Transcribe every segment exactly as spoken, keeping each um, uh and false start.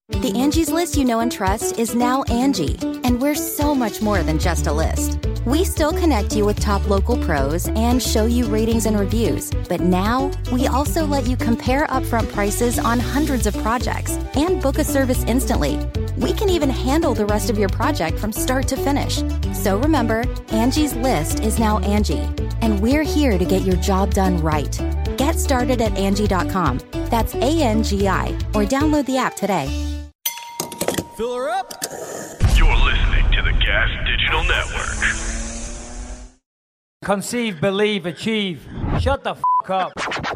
The Angie's List you know and trust is now Angie, and we're so much more than just a list. We still connect you with top local pros and show you ratings and reviews, but now we also let you compare upfront prices on hundreds of projects and book a service instantly. We can even handle the rest of your project from start to finish. So remember, Angie's List is now Angie, and we're here to get your job done right. Get started at Angie dot com. That's A N G I, or download the app today. Fill her up. You're listening to the Gas Digital Network. Conceive, believe, achieve. Shut the f*** up.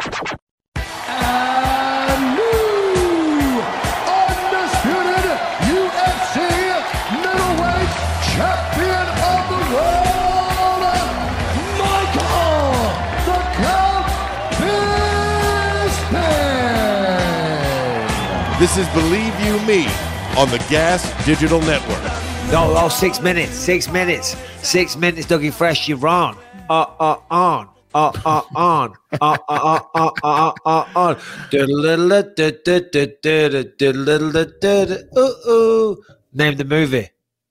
And new undisputed U F C middleweight champion of the world, Michael the Count Bisping. This is Believe You Me on the Gas Digital Network. No, oh, six minutes, six minutes, six minutes, Dougie Fresh, you're wrong. Uh, uh, on, uh, uh, on, uh, uh, uh, uh, uh, on. Name the movie.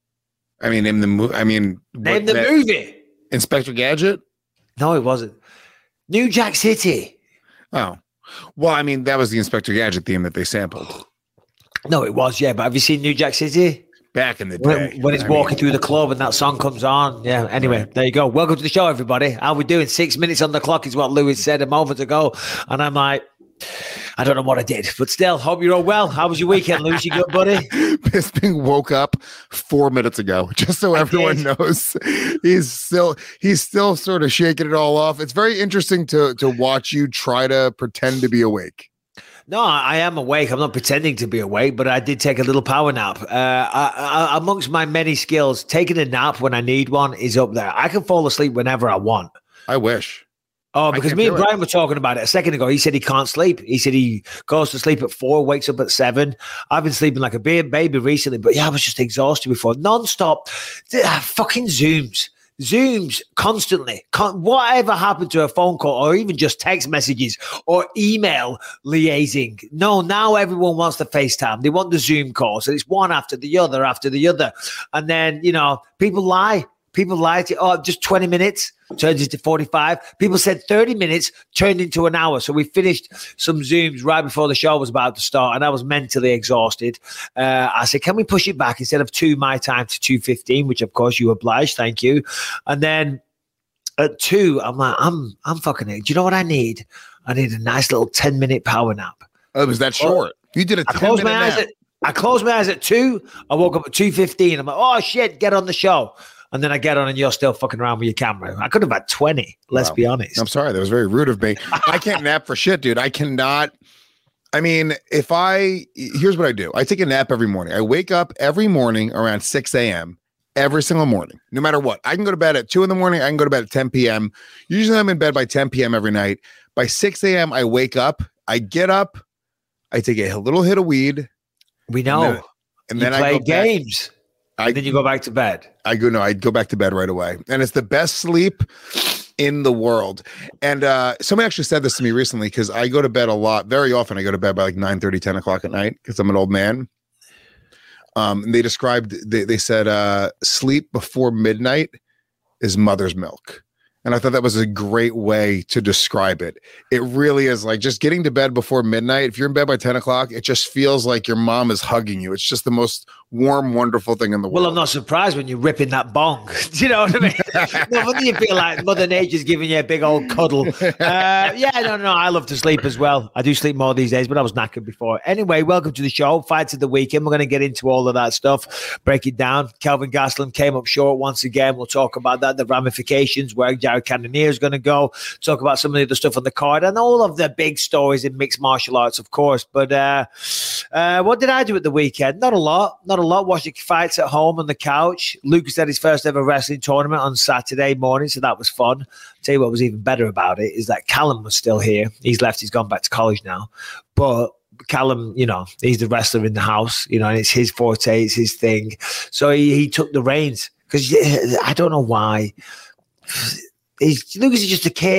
I mean, name the movie. I mean, name the movie. Inspector Gadget? No, it wasn't. New Jack City. Oh, well, I mean, that was the Inspector Gadget theme that they sampled. No, it was, yeah. But have you seen New Jack City? Back in the day. When, when he's I walking mean, through the club and that song comes on. Yeah, anyway, right. There you go. Welcome to the show, everybody. How we doing? Six minutes on the clock is what Lewis said a moment ago. And I'm like, I don't know what I did. But still, hope you're all well. How was your weekend, Lewis? You good, buddy? Bisping woke up four minutes ago, just so I everyone did. knows. He's still he's still sort of shaking it all off. It's very interesting to to watch you try to pretend to be awake. No, I am awake. I'm not pretending to be awake, but I did take a little power nap. Uh, I, I, amongst my many skills, taking a nap when I need one is up there. I can fall asleep whenever I want. I wish. Oh, because me and Brian were talking about it a second ago. He said he can't sleep. He said he goes to sleep at four, wakes up at seven. I've been sleeping like a baby recently, but yeah, I was just exhausted before. Non-stop. Fucking Zooms. Zooms constantly. Con- whatever happened to a phone call or even just text messages or email liaising? No, now everyone wants the FaceTime. They want the Zoom call. So it's one after the other after the other. And then, you know, people lie. People lie to you. Oh, just twenty minutes turns into forty-five. People said thirty minutes turned into an hour. So we finished some Zooms right before the show was about to start, and I was mentally exhausted. Uh, I said, can we push it back instead of two my time to two fifteen, which of course you obliged. Thank you. And then at two, I'm like, I'm I'm fucking it. Do you know what I need? I need a nice little ten minute power nap. Oh, was that short? Oh, you did a ten minute nap. At, I closed my eyes at two. I woke up at two fifteen. I'm like, oh shit, get on the show. And then I get on and you're still fucking around with your camera. I could have had twenty, let's wow. be honest. I'm sorry. That was very rude of me. I can't nap for shit, dude. I cannot. I mean, if I, here's what I do. I take a nap every morning. I wake up every morning around six a.m. every single morning, no matter what. I can go to bed at two in the morning. I can go to bed at ten p.m. Usually I'm in bed by ten p.m. every night. By six a.m. I wake up. I get up. I take a little hit of weed. We know. And then, and you then play I go games. Back. I, then you go back to bed. I go, no, I'd go back to bed right away. And it's the best sleep in the world. And uh, somebody actually said this to me recently because I go to bed a lot. Very often I go to bed by like nine thirty, ten o'clock at night because I'm an old man. Um, and they described, they, they said uh, sleep before midnight is mother's milk. And I thought that was a great way to describe it. It really is like just getting to bed before midnight. If you're in bed by ten o'clock, it just feels like your mom is hugging you. It's just the most warm, wonderful thing in the world. Well, I'm not surprised when you're ripping that bong. Do you know what I mean? No wonder you feel like Mother Nature's giving you a big old cuddle. Uh, yeah, no, no, I love to sleep as well. I do sleep more these days, but I was knackered before. Anyway, welcome to the show. Fights of the weekend. We're going to get into all of that stuff, break it down. Kelvin Gastelum came up short once again. We'll talk about that, the ramifications, where Jared Cannonier is going to go, talk about some of the other stuff on the card and all of the big stories in mixed martial arts, of course. But uh, uh, what did I do at the weekend? Not a lot. Not a lot. Watching fights at home on the couch. Lucas had his first ever wrestling tournament on Saturday morning, so that was fun. I'll tell you what was even better about it is that Callum was still here. He's left. He's gone back to college now. But Callum, you know, he's the wrestler in the house, you know, and it's his forte, it's his thing. So he, he took the reins because I don't know why. He's, Lucas is just a kid.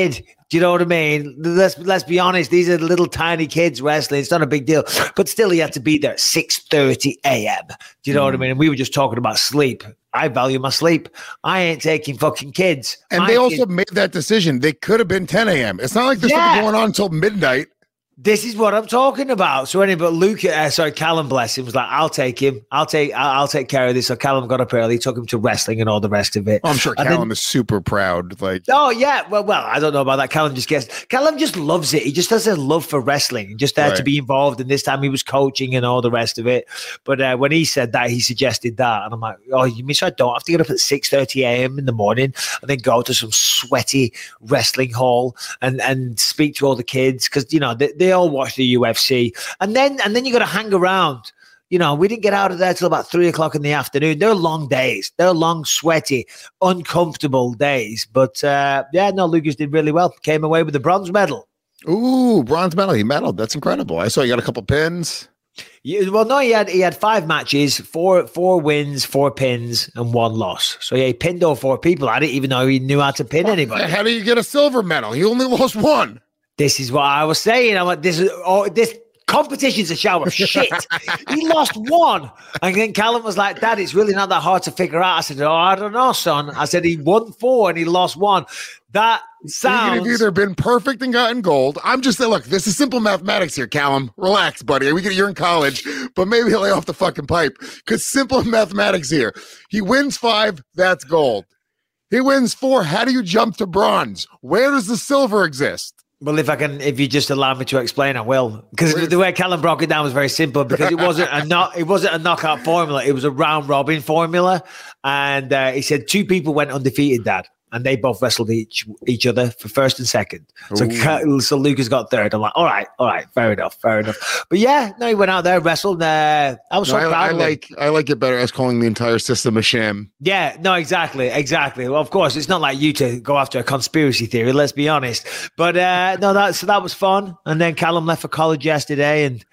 Do you know what I mean? Let's let's be honest. These are little tiny kids wrestling. It's not a big deal. But still, he had to be there at six thirty a.m. Do you know mm. what I mean? And we were just talking about sleep. I value my sleep. I ain't taking fucking kids. And my they also kids- made that decision. They could have been ten a.m. It's not like this Yeah. was going on until midnight. This is what I'm talking about. So anyway, but Luke, uh, sorry, Callum, bless him, was like, "I'll take him. I'll take. I'll, I'll take care of this." So Callum got up early, took him to wrestling and all the rest of it. Oh, I'm sure And Callum then- is super proud. Like, Oh yeah, well, well, I don't know about that. Callum just gets. Callum just loves it. He just has a love for wrestling, just there to Right. be involved. And this time he was coaching and all the rest of it. But uh, when he said that, he suggested that, and I'm like, "Oh, you mean so I don't have to get up at six thirty a.m. in the morning and then go to some sweaty wrestling hall and and speak to all the kids because you know they, they all watch the U F C, and then and then you got to hang around." You know, we didn't get out of there till about three o'clock in the afternoon. They're long days. They're long, sweaty, uncomfortable days. But uh, yeah, no, Lucas did really well. Came away with the bronze medal. ooh, bronze medal. He medaled. That's incredible. I saw he got a couple pins. Yeah, well, no, he had he had five matches, four four wins, four pins, and one loss. So yeah, he pinned all four people. I didn't even know he knew how to pin anybody. How do you get a silver medal? He only lost one. This is what I was saying. I'm like, this is oh, this competition's a shower of shit. He lost one. And then Callum was like, Dad, it's really not that hard to figure out. I said, oh, I don't know, son. I said, he won four and he lost one. That sounds... He could have either been perfect and gotten gold. I'm just saying, look, this is simple mathematics here, Callum. Relax, buddy. We get you're in college, but maybe lay off the fucking pipe. Because simple mathematics here. He wins five, that's gold. He wins four. How do you jump to bronze? Where does the silver exist? Well, if I can, if you just allow me to explain, I will. Because the way Callum broke it down was very simple. Because it wasn't a knock, it wasn't a knockout formula. It was a round robin formula, and uh, he said two people went undefeated, Dad, and they both wrestled each each other for first and second. So, Ca- so Lucas got third. I'm like, all right, all right, fair enough, fair enough. But yeah, no, he went out there, wrestled. Uh, I was so No, I, proud I of him. like I like it better as calling the entire system a sham. Yeah, no, exactly, exactly. Well, of course, it's not like you to go after a conspiracy theory. Let's be honest. But uh, no, that so that was fun. And then Callum left for college yesterday, and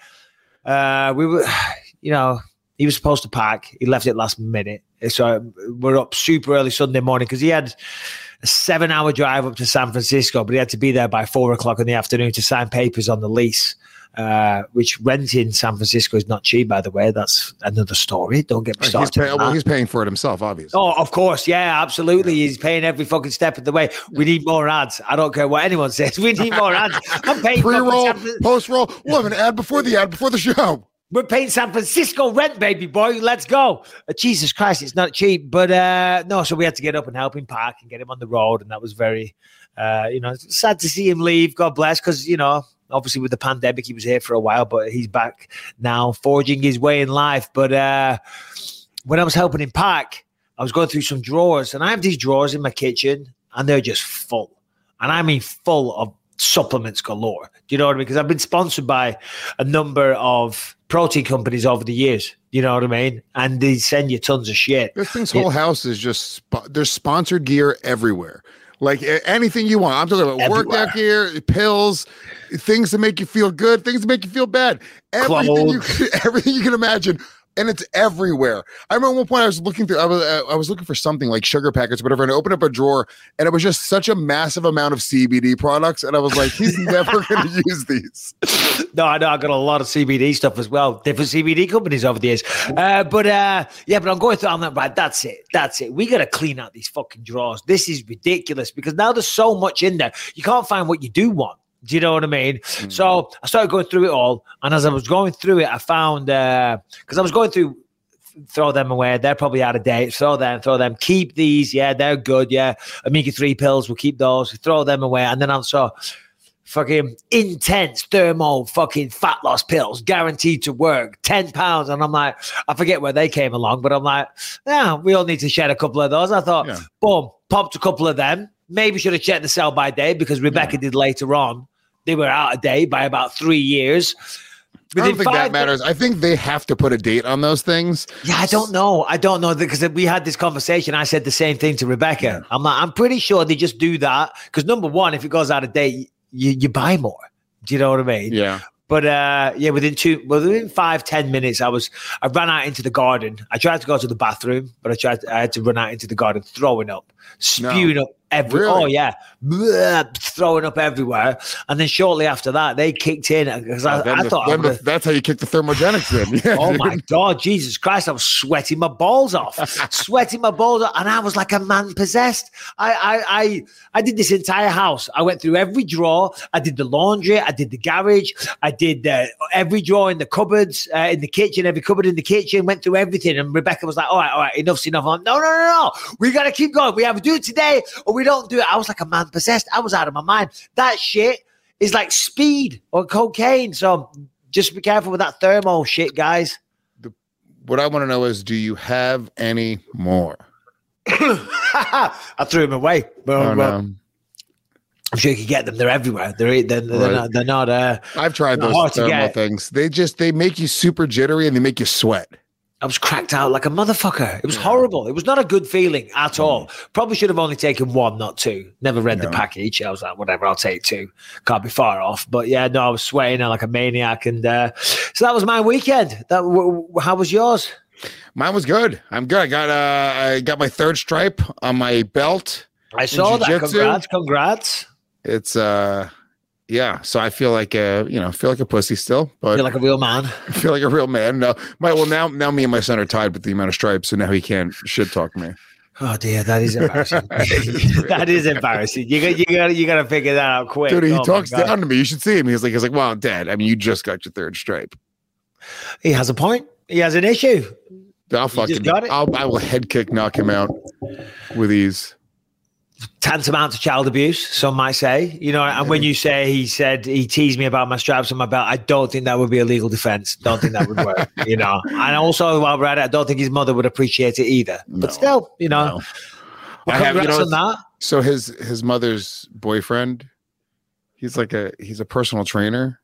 uh, we were, you know, he was supposed to pack. He left it last minute, so we're up super early Sunday morning because he had a seven-hour drive up to San Francisco, but he had to be there by four o'clock in the afternoon to sign papers on the lease. Uh, which rent in San Francisco is not cheap, by the way. That's another story. Don't get me He's, started. pay, on well, that. he's paying for it himself, obviously. Oh, of course. Yeah, absolutely. He's paying every fucking step of the way. We need more ads. I don't care what anyone says. We need more ads. I'm paying Pre-roll, fucking San- post-roll. We'll have an ad before the ad, before the show. We're paying San Francisco rent, baby boy. Let's go. Uh, Jesus Christ, it's not cheap. But uh, no, so we had to get up and help him pack and get him on the road. And that was very, uh, you know, sad to see him leave. God bless. Because, you know, obviously with the pandemic, he was here for a while, but he's back now forging his way in life. But uh, when I was helping him pack, I was going through some drawers. And I have these drawers in my kitchen and they're just full. And I mean full of supplements galore. Do you know what I mean? Because I've been sponsored by a number of protein companies over the years. You know what I mean? And they send you tons of shit. This thing's whole house is just sp- there's sponsored gear everywhere. Like a- anything you want. I'm talking about Everywhere. workout gear, pills, things to make you feel good, things to make you feel bad. Everything you Clothes. everything you can imagine. And it's everywhere. I remember at one point I was looking through, I was, uh, I was looking for something like sugar packets, or whatever, and I opened up a drawer, and it was just such a massive amount of C B D products, and I was like, he's never going to use these. No, I know I got a lot of C B D stuff as well. Different C B D companies over the years. Uh, but uh, yeah, but I'm going through. I'm like, right, that's it. That's it. We got to clean out these fucking drawers. This is ridiculous because now there's so much in there. You can't find what you do want. Do you know what I mean? Mm-hmm. So I started going through it all. And as I was going through it, I found, because uh, I was going through, throw them away. They're probably out of date. Throw them, throw them. Keep these. Yeah, they're good. Yeah. omega three pills, we'll keep those. Throw them away. And then I saw fucking intense thermo fucking fat loss pills guaranteed to work, ten pounds. And I'm like, I forget where they came along, but I'm like, yeah, we all need to shed a couple of those. I thought, yeah. Boom, popped a couple of them. Maybe should have checked the sell by date because Rebecca yeah. did later on. They were out of date by about three years. Within I don't think that matters. I think they have to put a date on those things. Yeah, I don't know. I don't know because we had this conversation. I said the same thing to Rebecca. Yeah. I'm like, I'm pretty sure they just do that because number one, if it goes out of date, you, you buy more. Do you know what I mean? Yeah. But uh, yeah, within two, well, within five, ten minutes, I was, I ran out into the garden. I tried to go to the bathroom, but I tried, to, I had to run out into the garden, throwing up, spewing no. up, Every, Really? Oh, yeah. Blah, throwing up everywhere. And then shortly after that, they kicked in because I, Then I the- thought I then the- would've- that's how you kick the thermogenics in. Yeah, oh dude. my God, Jesus Christ, I was sweating my balls off, sweating my balls off, and I was like a man possessed. I, I, I, I did this entire house. I went through every drawer. I did the laundry. I did the garage. I did uh, every drawer in the cupboards, uh, in the kitchen, every cupboard in the kitchen, went through everything. And Rebecca was like, all right, all right, enough's enough. I'm like, no, no, no, no. We got to keep going. We have to do it today or we don't do it. I was like a man possessed. I was out of my mind. That shit is like speed or cocaine. So just be careful with that thermal shit, guys. What I want to know is, do you have any more? I threw them away. But, Oh, but no. I'm sure you can get them. They're everywhere. They're they're, they're Right. not. They're not. Uh, I've tried Not those hard to thermal get. things. They just they make you super jittery and they make you sweat. I was cracked out like a motherfucker. It was horrible. It was not a good feeling at all. Probably should have only taken one, not two. Never read the No. package. I was like, whatever, I'll take two. Can't be far off. But yeah, no, I was sweating like a maniac, and uh, so that was my weekend. That w- w- how was yours? Mine was good. I'm good. I got uh I got my third stripe on my belt. I saw that. jiu-jitsu? Congrats, congrats. It's uh yeah, so I feel like uh you know, feel like a pussy still, but Feel like a real man. I feel like a real man. No, my well now now me and my son are tied with the amount of stripes, so now he can't shit talk me. Oh dear, that is embarrassing. That is embarrassing. You got you got you got to figure that out quick. Dude, he Oh, my talks God. down to me. You should see him. He's like, he's like, wow, Dad. I mean, you just got your third stripe. He has a point. He has an issue. I'll just fucking, got it? I'll, I will head kick, knock him out with ease. Tantamount to child abuse, some might say. You know, and when you say he said he teased me about my straps on my belt, I don't think that would be a legal defense. Don't think that would work. You know, and also while we're at it, I don't think his mother would appreciate it either. No, but still, you know, no. well, I have- you congrats know, on that. So his his mother's boyfriend, he's like a he's a personal trainer.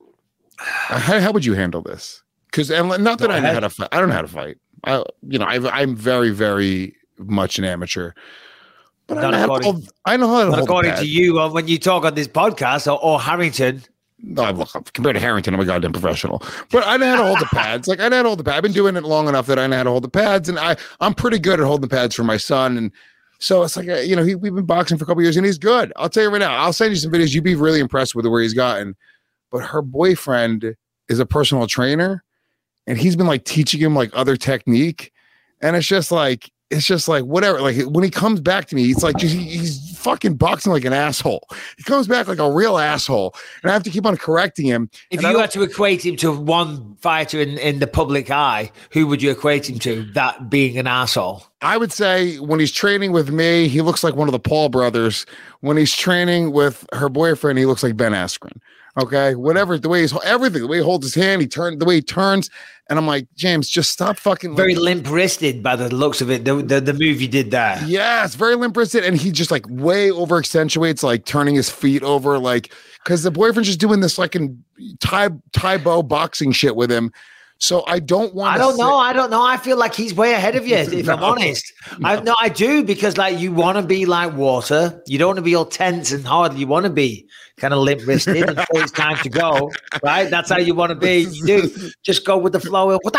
Uh, How, how would you handle this? Because and not that Go I know ahead. how to fight. I don't know how to fight. I you know I I'm very very much an amateur. But I Not know, how to according- hold, I know how to But hold a according pad. to you, uh, when you talk on this podcast or, or Harrington, No, look, compared to Harrington, I'm a goddamn professional. But I know how to hold the pads. Like I know how to hold the pad. I've been doing it long enough that I know how to hold the pads, and I I'm pretty good at holding the pads for my son. And so it's like uh, you know he, we've been boxing for a couple years, and he's good. I'll tell you right now. I'll send you some videos. You'd be really impressed with where he's gotten. But her boyfriend is a personal trainer, and he's been like teaching him like other technique, and it's just like. It's just like whatever. Like when he comes back to me, he's like just, he- he's fucking boxing like an asshole. He comes back like a real asshole, and I have to keep on correcting him. if And I you don't- had to equate him to one fighter in, in the public eye, who would you equate him to? That being an asshole. I would say when he's training with me, he looks like one of the Paul brothers. When he's training with her boyfriend, he looks like Ben Askren. Okay, whatever the way he's everything, the way he holds his hand, he turns the way he turns, and I'm like, James, just stop fucking. Very like, limp wristed by the looks of it. The, the the move you did there. Yes, very limp wristed, and he just like way over accentuates, like turning his feet over, like because the boyfriend's just doing this like in Thai Thai bow boxing shit with him. So I don't want. I don't know. I don't know. I feel like he's way ahead of you, if I'm No. honest. I no, I do because like you want to be like water. You don't want to be all tense and hard. You want to be kind of limp wristed until it's time to go. Right? That's how you want to be. You do just go with the flow. Of,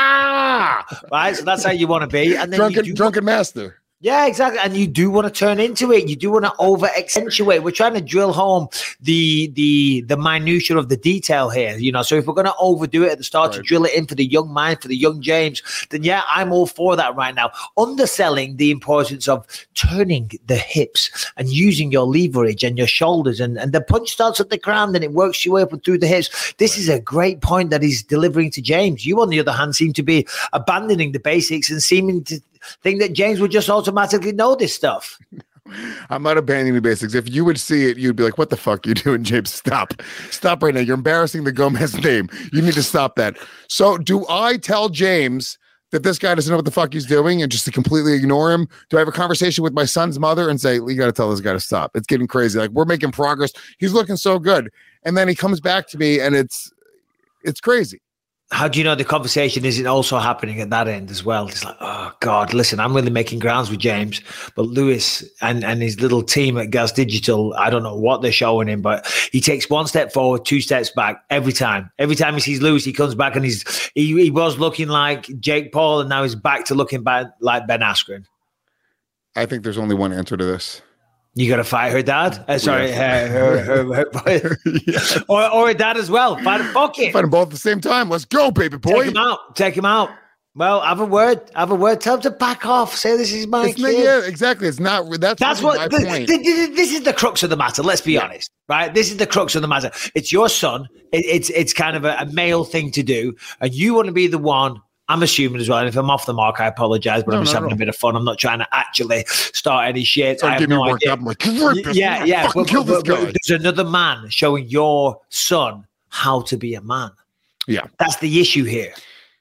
right? So that's how you want to be. And then drunken you do, drunken master. yeah, exactly. And you do want to turn into it. You do want to over accentuate. We're trying to drill home the the the minutia of the detail here. You know, so if we're going to overdo it at the start to Right. drill it in for the young mind, for the young James, then yeah, I'm all for that right now. Underselling the importance of turning the hips and using your leverage and your shoulders, and, and the punch starts at the ground and it works your way up and through the hips. This is a great point that he's delivering to James. You, on the other hand, seem to be abandoning the basics and seeming to think that James would just automatically know this stuff. I'm not abandoning the basics. If you would see it, you'd be like, what the fuck you doing, James? Stop. Stop right now. You're embarrassing the Gomez name. You need to stop that. So do I tell James that this guy doesn't know what the fuck he's doing and just to completely ignore him? Do I have a conversation with my son's mother and say, you got to tell this guy to stop? It's getting crazy. Like we're making progress. He's looking so good. And then he comes back to me and it's, it's crazy. How do you know the conversation isn't also happening at that end as well? It's like, oh God, listen, I'm really making grounds with James, but Lewis and, and his little team at Gas Digital, I don't know what they're showing him, but he takes one step forward, two steps back every time. Every time he sees Lewis, he comes back and he's he, he was looking like Jake Paul, and now he's back to looking back like Ben Askren. I think there's only one answer to this. You got to fight her dad. Uh, sorry, her, her, her, her, her yeah. or or her dad as well. Fight, fuck it. Fight them both at the same time. Let's go, baby boy. Take him out. Take him out. Well, have a word. Have a word. Tell him to back off. Say this is my it's kid. Not, yeah, exactly. It's not. That's, that's really what. my The, point. The, the, this is the crux of the matter. Let's be yeah. honest, right? This is the crux of the matter. It's your son. It, it's it's kind of a, a male thing to do, and you want to be the one. I'm assuming as well. And if I'm off the mark, I apologize, but no, I'm just no, having no. a bit of fun. I'm not trying to actually start any shit. I have no idea. I'm like, yeah, yeah. But, but, but, but there's another man showing your son how to be a man. Yeah, that's the issue here.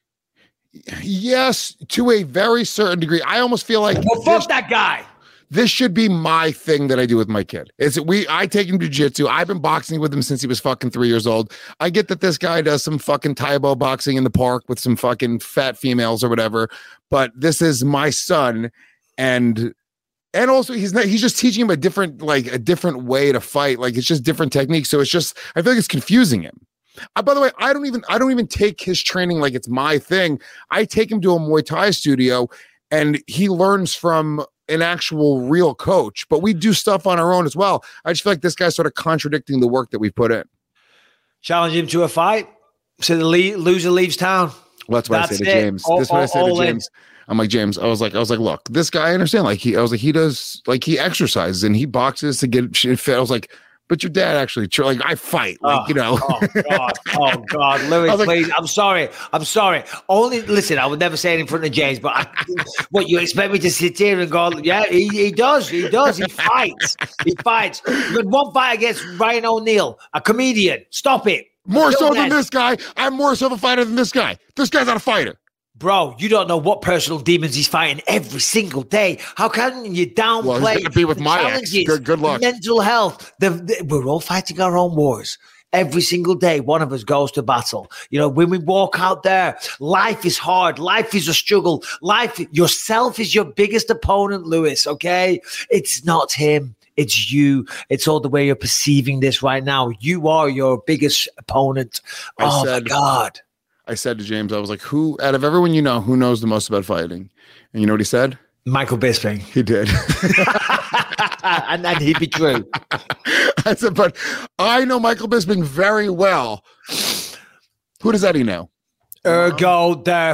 Yes, to a very certain degree. I almost feel like well, fuck this, that guy. This should be my thing that I do with my kid. Is we I take him to jiu-jitsu. I've been boxing with him since he was fucking three years old. I get that this guy does some fucking Taibo boxing in the park with some fucking fat females or whatever, but this is my son, and and also he's not he's just teaching him a different like a different way to fight. Like it's just different techniques. So it's just I feel like it's confusing him. Uh, by the way, I don't even I don't even take his training like it's my thing. I take him to a Muay Thai studio, and he learns from an actual real coach. But we do stuff on our own as well. I just feel like this guy's sort of contradicting the work that we put in. Challenge him to a fight, so the le- loser leaves town. Well, that's what that's I say to it. James. All, this is what all, I say to James. In. I'm like, James. I was like, I was like, look, this guy. I understand. Like he, I was like, he does like he exercises and he boxes to get shit fit. I was like. But your dad actually, like, I fight, like, oh, you know. oh, God. Oh, God. Louis, like, please. I'm sorry. I'm sorry. Only, listen, I would never say it in front of James, but I, what, you expect me to sit here and go, yeah, he, he does. He does. He fights. He fights. But one fight against Ryan O'Neal, a comedian. Stop it. More so than this guy. I'm more so of a fighter than this guy. This guy's not a fighter. Bro, you don't know what personal demons he's fighting every single day. How can you downplay well, he's gonna be with my ex. Good, good luck. Mental health. The, the, we're all fighting our own wars. Every single day, one of us goes to battle. You know, when we walk out there, life is hard. Life is a struggle. Life, yourself is your biggest opponent, Louis, okay? It's not him. It's you. It's all the way you're perceiving this right now. You are your biggest opponent. I oh, said, my God. I said to James, I was like, who, out of everyone you know, who knows the most about fighting? And you know what he said? Michael Bisping. He did. and then he'd be true. I said, but I know Michael Bisping very well. Who does Eddie know? Ergo,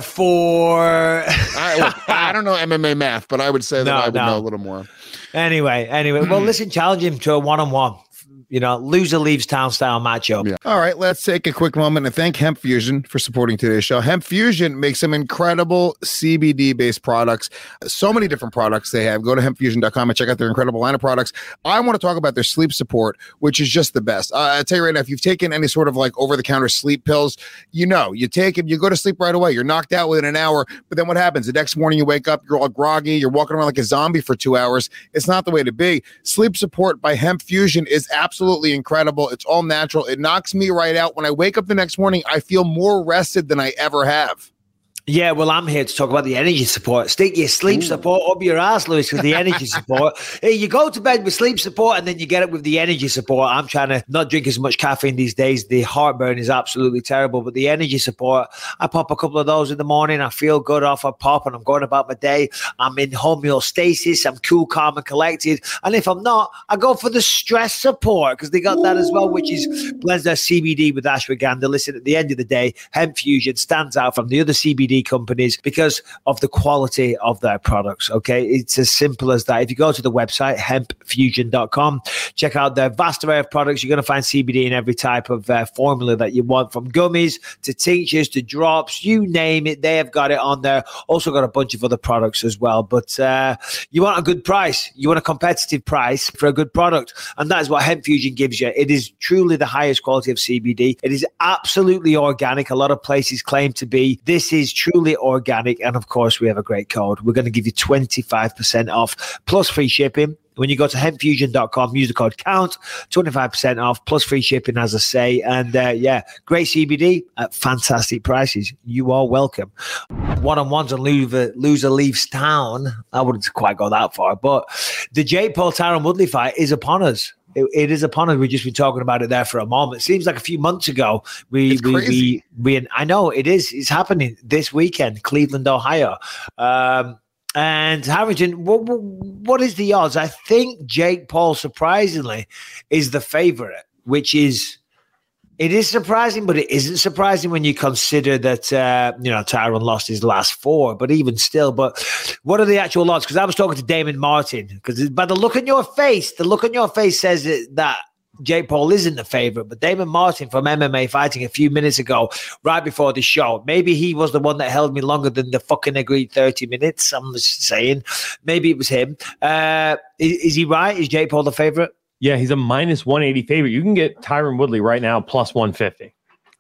therefore. I, look, I don't know M M A math, but I would say that no, I would no. know a little more. Anyway, anyway. Well, listen, challenge him to a one-on-one. You know, loser leaves town style matchup. Yeah. All right, let's take a quick moment and thank Hemp Fusion for supporting today's show. Hemp Fusion makes some incredible C B D-based products. So many different products they have. Go to hemp fusion dot com and check out their incredible line of products. I want to talk about their sleep support, which is just the best. Uh, I'll tell you right now, if you've taken any sort of like over-the-counter sleep pills, you know, you take them, you go to sleep right away. You're knocked out within an hour, but then what happens? The next morning you wake up, you're all groggy, you're walking around like a zombie for two hours. It's not the way to be. Sleep support by Hemp Fusion is absolutely Absolutely incredible. It's all natural. It knocks me right out. When I wake up the next morning, I feel more rested than I ever have. Yeah, well, I'm here to talk about the energy support. Stick your sleep Ooh. support up your ass, Louis, with the energy support. Hey, you go to bed with sleep support and then you get it with the energy support. I'm trying to not drink as much caffeine these days. The heartburn is absolutely terrible, but the energy support, I pop a couple of those in the morning. I feel good off a pop and I'm going about my day. I'm in homeostasis. I'm cool, calm, and collected. And if I'm not, I go for the stress support because they got Ooh. that as well, which is blends their C B D with ashwagandha. Listen, at the end of the day, Hemp Fusion stands out from the other C B D companies because of the quality of their products. Okay, it's as simple as that. If you go to the website hemp fusion dot com, check out their vast array of products. You're going to find C B D in every type of uh, formula that you want, from gummies to tinctures to drops, you name it, they have got it on there. Also got a bunch of other products as well, but uh, you want a good price, you want a competitive price for a good product, and that is what Hemp Fusion gives you. It is truly the highest quality of C B D. It is absolutely organic. A lot of places claim to be. This is truly organic, and of course we have a great code. We're going to give you twenty-five percent off plus free shipping. When you go to hemp fusion dot com, use the code COUNT, twenty-five percent off plus free shipping, as I say. And uh, yeah, great C B D at fantastic prices. You are welcome. One-on-ones and loser, loser leaves town. I wouldn't quite go that far, but the Jake Paul Tyron Woodley fight is upon us. It, it is upon us. We've just been talking about it there for a moment. It seems like a few months ago. We, we, we, we, I know it is. It's happening this weekend, Cleveland, Ohio. Um, And Harrington, what, what is the odds? I think Jake Paul, surprisingly, is the favorite, which is, it is surprising, but it isn't surprising when you consider that, uh, you know, Tyron lost his last four, but even still. But what are the actual odds? Because I was talking to Damon Martin, because by the look on your face, the look on your face says that, that Jake Paul isn't the favorite, but Damon Martin from M M A Fighting a few minutes ago, right before the show, maybe he was the one that held me longer than the fucking agreed thirty minutes. I'm just saying, maybe it was him. Uh, is, is he right? Is Jake Paul the favorite? Yeah, he's a minus one eighty favorite. You can get Tyron Woodley right now plus one fifty.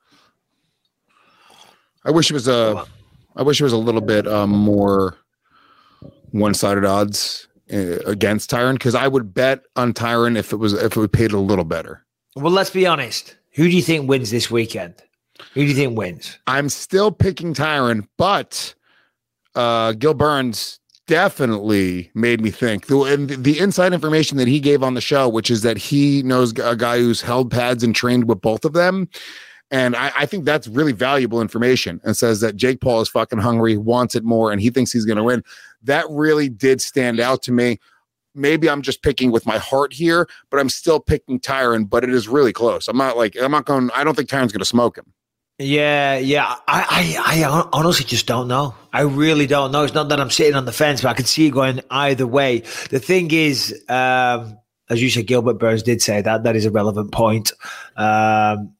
I wish it was a, I wish it was a little bit um, more one-sided odds against Tyron, because I would bet on Tyron if it was if it would paid a little better. Well, let's be honest. Who do you think wins this weekend? Who do you think wins? I'm still picking Tyron, but uh, Gil Burns definitely made me think. The, and the inside information that he gave on the show, which is that he knows a guy who's held pads and trained with both of them. And I, I think that's really valuable information, and says that Jake Paul is fucking hungry, wants it more, and he thinks he's going to win. That really did stand out to me. Maybe I'm just picking with my heart here, but I'm still picking Tyron, but it is really close. I'm not like, I'm not going, I don't think Tyron's going to smoke him. Yeah, yeah. I, I, I honestly just don't know. I really don't know. It's not that I'm sitting on the fence, but I can see it going either way. The thing is, um, as you said, Gilbert Burns did say that. That is a relevant point. Um,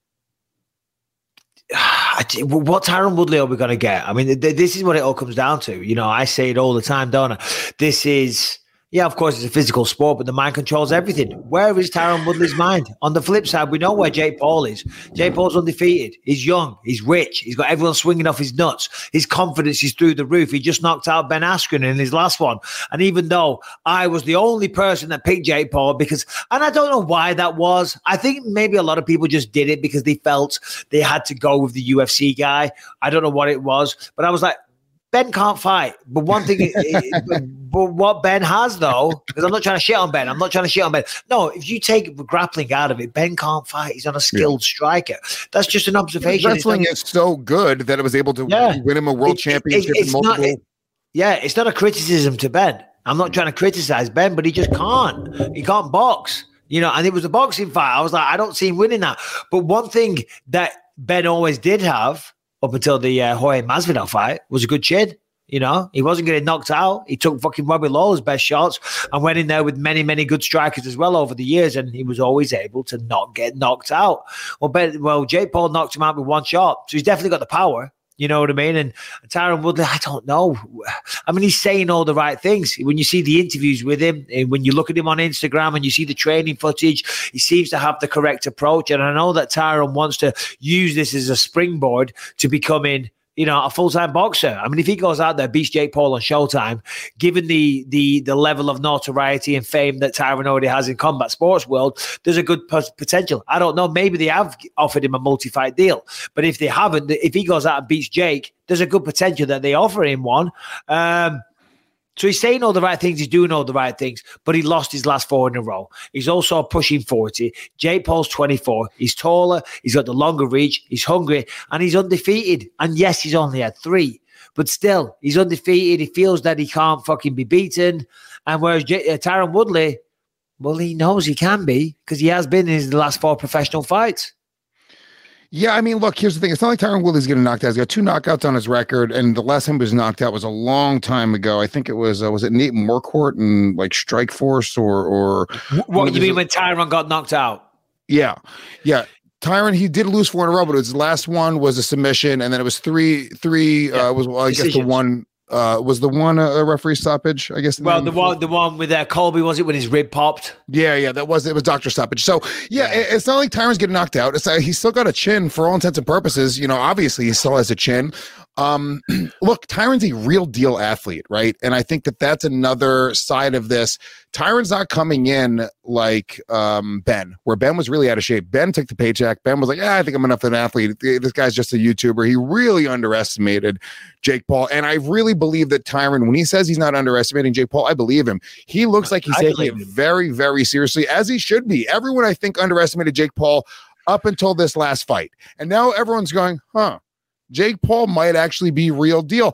what Tyron Woodley are we going to get? I mean, th- this is what it all comes down to. You know, I say it all the time, don't I? This is, yeah, of course, it's a physical sport, but the mind controls everything. Where is Tyron Woodley's mind? On the flip side, we know where Jake Paul is. Jake Paul's undefeated. He's young. He's rich. He's got everyone swinging off his nuts. His confidence is through the roof. He just knocked out Ben Askren in his last one. And even though I was the only person that picked Jake Paul, because, and I don't know why that was. I think maybe a lot of people just did it because they felt they had to go with the U F C guy. I don't know what it was, but I was like, Ben can't fight. But one thing, but, but what Ben has, though, because I'm not trying to shit on Ben. I'm not trying to shit on Ben. No, if you take grappling out of it, Ben can't fight. He's not a skilled yeah. striker. That's just an observation. Wrestling is so good that it was able to yeah. win him a world it, championship. It, it's multiple- not, it, yeah, it's not a criticism to Ben. I'm not trying to criticize Ben, but he just can't. He can't box. You know, and it was a boxing fight. I was like, I don't see him winning that. But one thing that Ben always did have, up until the uh, Jorge Masvidal fight, was a good chin. You know, he wasn't getting knocked out. He took fucking Robbie Lawler's best shots and went in there with many, many good strikers as well over the years, and he was always able to not get knocked out. Well, ben, well, Jake Paul knocked him out with one shot, so he's definitely got the power. You know what I mean? And Tyron Woodley, I don't know. I mean, he's saying all the right things. When you see the interviews with him, and when you look at him on Instagram and you see the training footage, he seems to have the correct approach. And I know that Tyron wants to use this as a springboard to becoming, you know, a full-time boxer. I mean, if he goes out there, beats Jake Paul on Showtime, given the the the level of notoriety and fame that Tyron already has in combat sports world, there's a good p- potential. I don't know. Maybe they have offered him a multi-fight deal, but if they haven't, if he goes out and beats Jake, there's a good potential that they offer him one. Um, So he's saying all the right things. He's doing all the right things, but he lost his last four in a row. He's also pushing forty. Jake Paul's twenty-four. He's taller. He's got the longer reach. He's hungry, and he's undefeated. And yes, he's only had three, but still, he's undefeated. He feels that he can't fucking be beaten. And whereas J- uh, Tyron Woodley, well, he knows he can be because he has been in his last four professional fights. Yeah, I mean, look, here's the thing. It's not like Tyron Woodley's getting knocked out. He's got two knockouts on his record, and the last time he was knocked out was a long time ago. I think it was, uh, was it Nate Marquardt and like Strikeforce or... or what do you mean when Tyron got knocked out? Yeah, yeah. Tyron, he did lose four in a row, but his last one was a submission, and then it was three, three, yeah. uh, was, well, I Decisions. guess the one... Uh, was the one a uh, referee stoppage? I guess. Well, the one, the one with uh, Colby, was it when his rib popped? Yeah, yeah, that was it. Was doctor stoppage. So yeah, yeah. It, it's not like Tyron's getting knocked out. It's uh, he's still got a chin for all intents and purposes. You know, obviously he still has a chin. Um, look, Tyron's a real deal athlete, right? And I think that that's another side of this. Tyron's not coming in like um, Ben, where Ben was really out of shape. Ben took the paycheck. Ben was like, yeah, I think I'm enough of an athlete. This guy's just a YouTuber. He really underestimated Jake Paul. And I really believe that Tyron, when he says he's not underestimating Jake Paul, I believe him. He looks like he's I taking it very, very seriously, as he should be. Everyone, I think, underestimated Jake Paul up until this last fight. And now everyone's going, huh, Jake Paul might actually be real deal.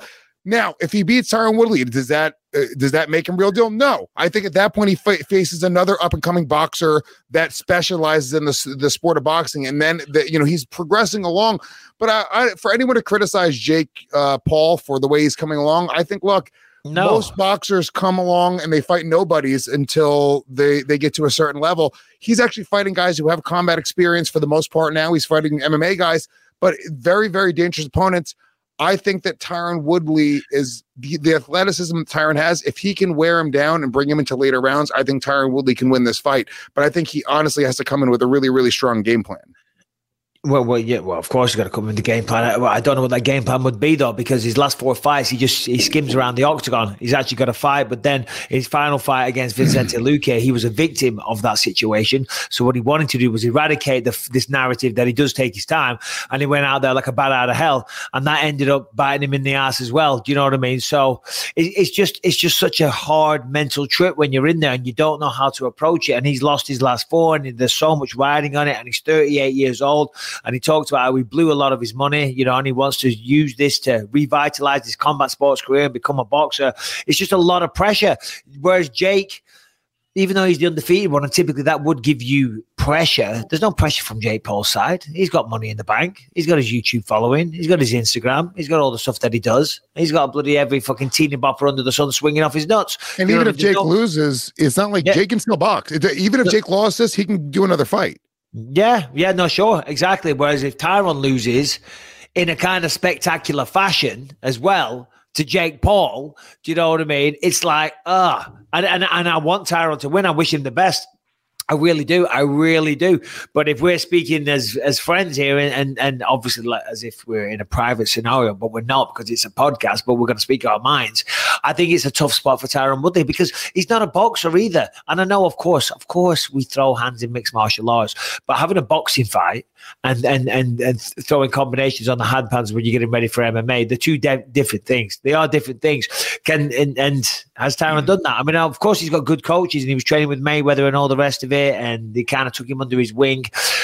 Now, if he beats Tyron Woodley, does that uh, does that make him real deal? No. I think at that point he fa- faces another up and coming boxer that specializes in the the sport of boxing, and then the, you know he's progressing along. But I, I, for anyone to criticize Jake uh, Paul for the way he's coming along, I think look. No. Most boxers come along and they fight nobodies until they, they get to a certain level. He's actually fighting guys who have combat experience for the most part now. He's fighting M M A guys, but very, very dangerous opponents. I think that Tyron Woodley is the, the athleticism Tyron has. If he can wear him down and bring him into later rounds, I think Tyron Woodley can win this fight. But I think he honestly has to come in with a really, really strong game plan. Well, well, yeah. Well, of course, he's got to come in the game plan. I, well, I don't know what that game plan would be though, because his last four fights, he just he skims around the octagon. He's actually got a fight, but then his final fight against Vicente Luque, he was a victim of that situation. So what he wanted to do was eradicate the, this narrative that he does take his time, and he went out there like a bat out of hell, and that ended up biting him in the ass as well. Do you know what I mean? So it, it's just it's just such a hard mental trip when you're in there and you don't know how to approach it. And he's lost his last four, and there's so much riding on it, and he's thirty-eight years old. And he talked about how he blew a lot of his money, you know, and he wants to use this to revitalize his combat sports career and become a boxer. It's just a lot of pressure. Whereas Jake, even though he's the undefeated one, and typically that would give you pressure, there's no pressure from Jake Paul's side. He's got money in the bank. He's got his YouTube following. He's got his Instagram. He's got all the stuff that he does. He's got bloody every fucking teeny bopper under the sun swinging off his nuts. And you even know, if Jake no- loses, it's not like yeah. Jake can still box. It, even if Jake lost this, he can do another fight. Yeah, yeah, no, sure, exactly. Whereas if Tyron loses in a kind of spectacular fashion as well to Jake Paul, do you know what I mean? It's like, ah, uh, and, and and I want Tyron to win. I wish him the best. I really do. I really do. But if we're speaking as as friends here, and and, and obviously like, as if we're in a private scenario, but we're not because it's a podcast, but we're going to speak our minds. I think it's a tough spot for Tyron Woodley because he's not a boxer either. And I know, of course, of course, we throw hands in mixed martial arts, but having a boxing fight and and and, and throwing combinations on the handpans when you're getting ready for M M A, they're two de- different things. They are different things. Can and, and has Tyron done that? I mean, of course, he's got good coaches and he was training with Mayweather and all the rest of it. And they kind of took him under his wing.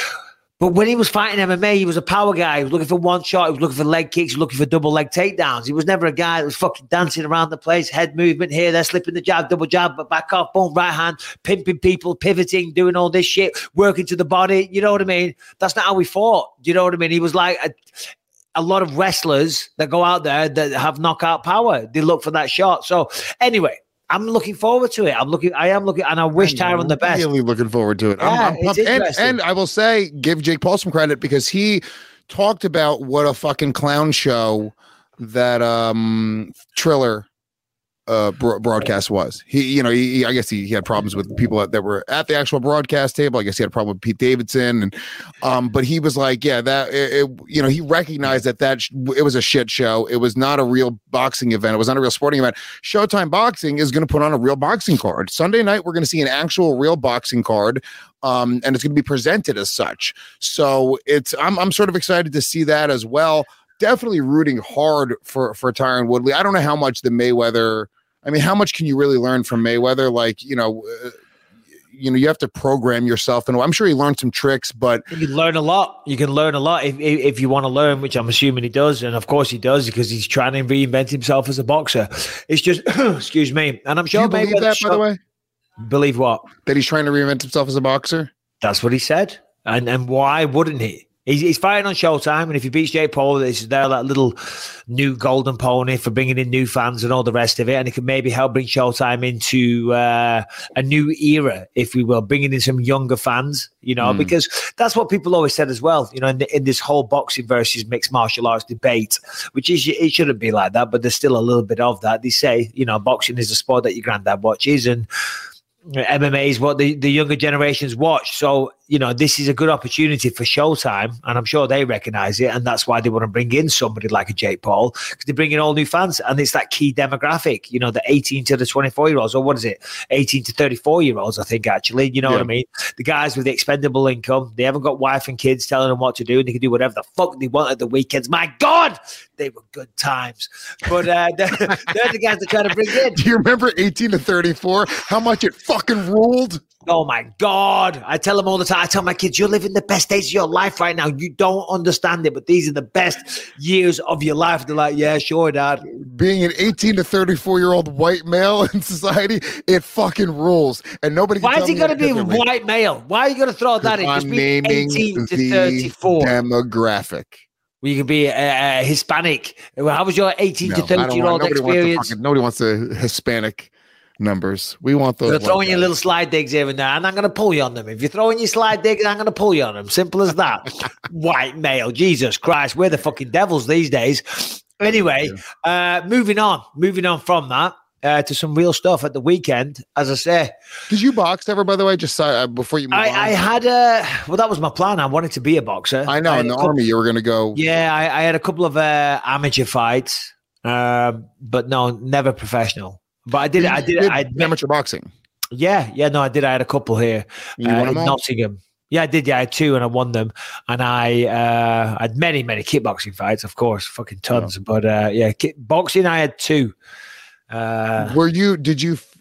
But when he was fighting M M A, he was a power guy. He was looking for one shot. He was looking for leg kicks. He was looking for double leg takedowns. He was never a guy that was fucking dancing around the place, head movement here, there, slipping the jab, double jab, but back off, boom, right hand, pimping people, pivoting, doing all this shit, working to the body. You know what I mean? That's not how he fought. Do you know what I mean? He was like a, a lot of wrestlers that go out there that have knockout power. They look for that shot. So anyway, I'm looking forward to it. I'm looking. I am looking, and I wish I Tyron the best. Really looking forward to it. Yeah, I'm, I'm pumped. it's And, interesting. and I will say, give Jake Paul some credit because he talked about what a fucking clown show that um Triller uh bro- broadcast was. He, you know, he, he I guess he, he had problems with people that, that were at the actual broadcast table. I guess he had a problem with Pete Davidson, and um, but he was like, yeah, that it, it, you know, he recognized that that sh- it was a shit show. It was not a real boxing event. It was not a real sporting event. Showtime Boxing is going to put on a real boxing card Sunday night. We're going to see an actual real boxing card. Um, and it's going to be presented as such. So it's I'm I'm sort of excited to see that as well. Definitely rooting hard for for Tyron Woodley. I don't know how much the Mayweather. I mean, how much can you really learn from Mayweather? Like, you know, uh, you know, you have to program yourself, and I'm sure he learned some tricks. But you can learn a lot. You can learn a lot if if, if you want to learn, which I'm assuming he does, and of course he does because he's trying to reinvent himself as a boxer. It's just, excuse me, and I'm sure do you believe that, by the way. Believe what? That he's trying to reinvent himself as a boxer? That's what he said. And and why wouldn't he? He's, he's fighting on Showtime, and if he beats Jake Paul, it's there that little new golden pony for bringing in new fans and all the rest of it, and it could maybe help bring Showtime into uh, a new era, if we will, bringing in some younger fans, you know, mm. because that's what people always said as well, you know, in, the, in this whole boxing versus mixed martial arts debate, which is it shouldn't be like that, but there's still a little bit of that. They say, you know, boxing is a sport that your granddad watches, and M M A is what the, the younger generations watch. So, you know, this is a good opportunity for Showtime, and I'm sure they recognize it, and that's why they want to bring in somebody like a Jake Paul, because they bring in all new fans, and it's that key demographic, you know, the eighteen to the twenty-four year olds, or what is it, eighteen to thirty-four year olds, I think, actually, you know yeah. what I mean? The guys with the expendable income, they haven't got wife and kids telling them what to do, and they can do whatever the fuck they want at the weekends. My God, they were good times. But uh, they're, they're the guys that try to bring in. Do you remember eighteen to thirty-four? How much it fucking ruled? Oh my God. I tell them all the time. I tell my kids, you're living the best days of your life right now. You don't understand it, but these are the best years of your life. They're like, yeah, sure, Dad. Being an eighteen to thirty-four year old white male in society, it fucking rules. And nobody can Why tell is he me going to be a differently. white male? Why are you going to throw that in? I'm Just be naming eighteen to the thirty-four. demographic. Well, you could be a, a Hispanic. Well, how was your eighteen No, to I don't thirty year want, old nobody, wants experience? the fucking, nobody wants the Hispanic numbers. We want those. You're throwing white your guys. little slide digs here and there, and I'm going to pull you on them. If you're throwing your slide digs, I'm going to pull you on them. Simple as that. White male. Jesus Christ. We're the fucking devils these days. Anyway, uh, moving on. Moving on from that. Uh, to some real stuff at the weekend, as I say. Did you box ever, by the way? Just uh, before you move I, on? I had a, well, that was my plan. I wanted to be a boxer. I know, I in the couple, army, you were going to go. Yeah, I, I had a couple of uh, amateur fights, um, but no, never professional. But I did, You I did, did I amateur boxing. Yeah, yeah, no, I did. I had a couple here You uh, won in them all? Nottingham. Yeah, I did. Yeah, I had two, and I won them. And I uh, had many, many kickboxing fights, of course, fucking tons. But uh, yeah, kick, boxing, I had two. Uh, Were you, did you, f-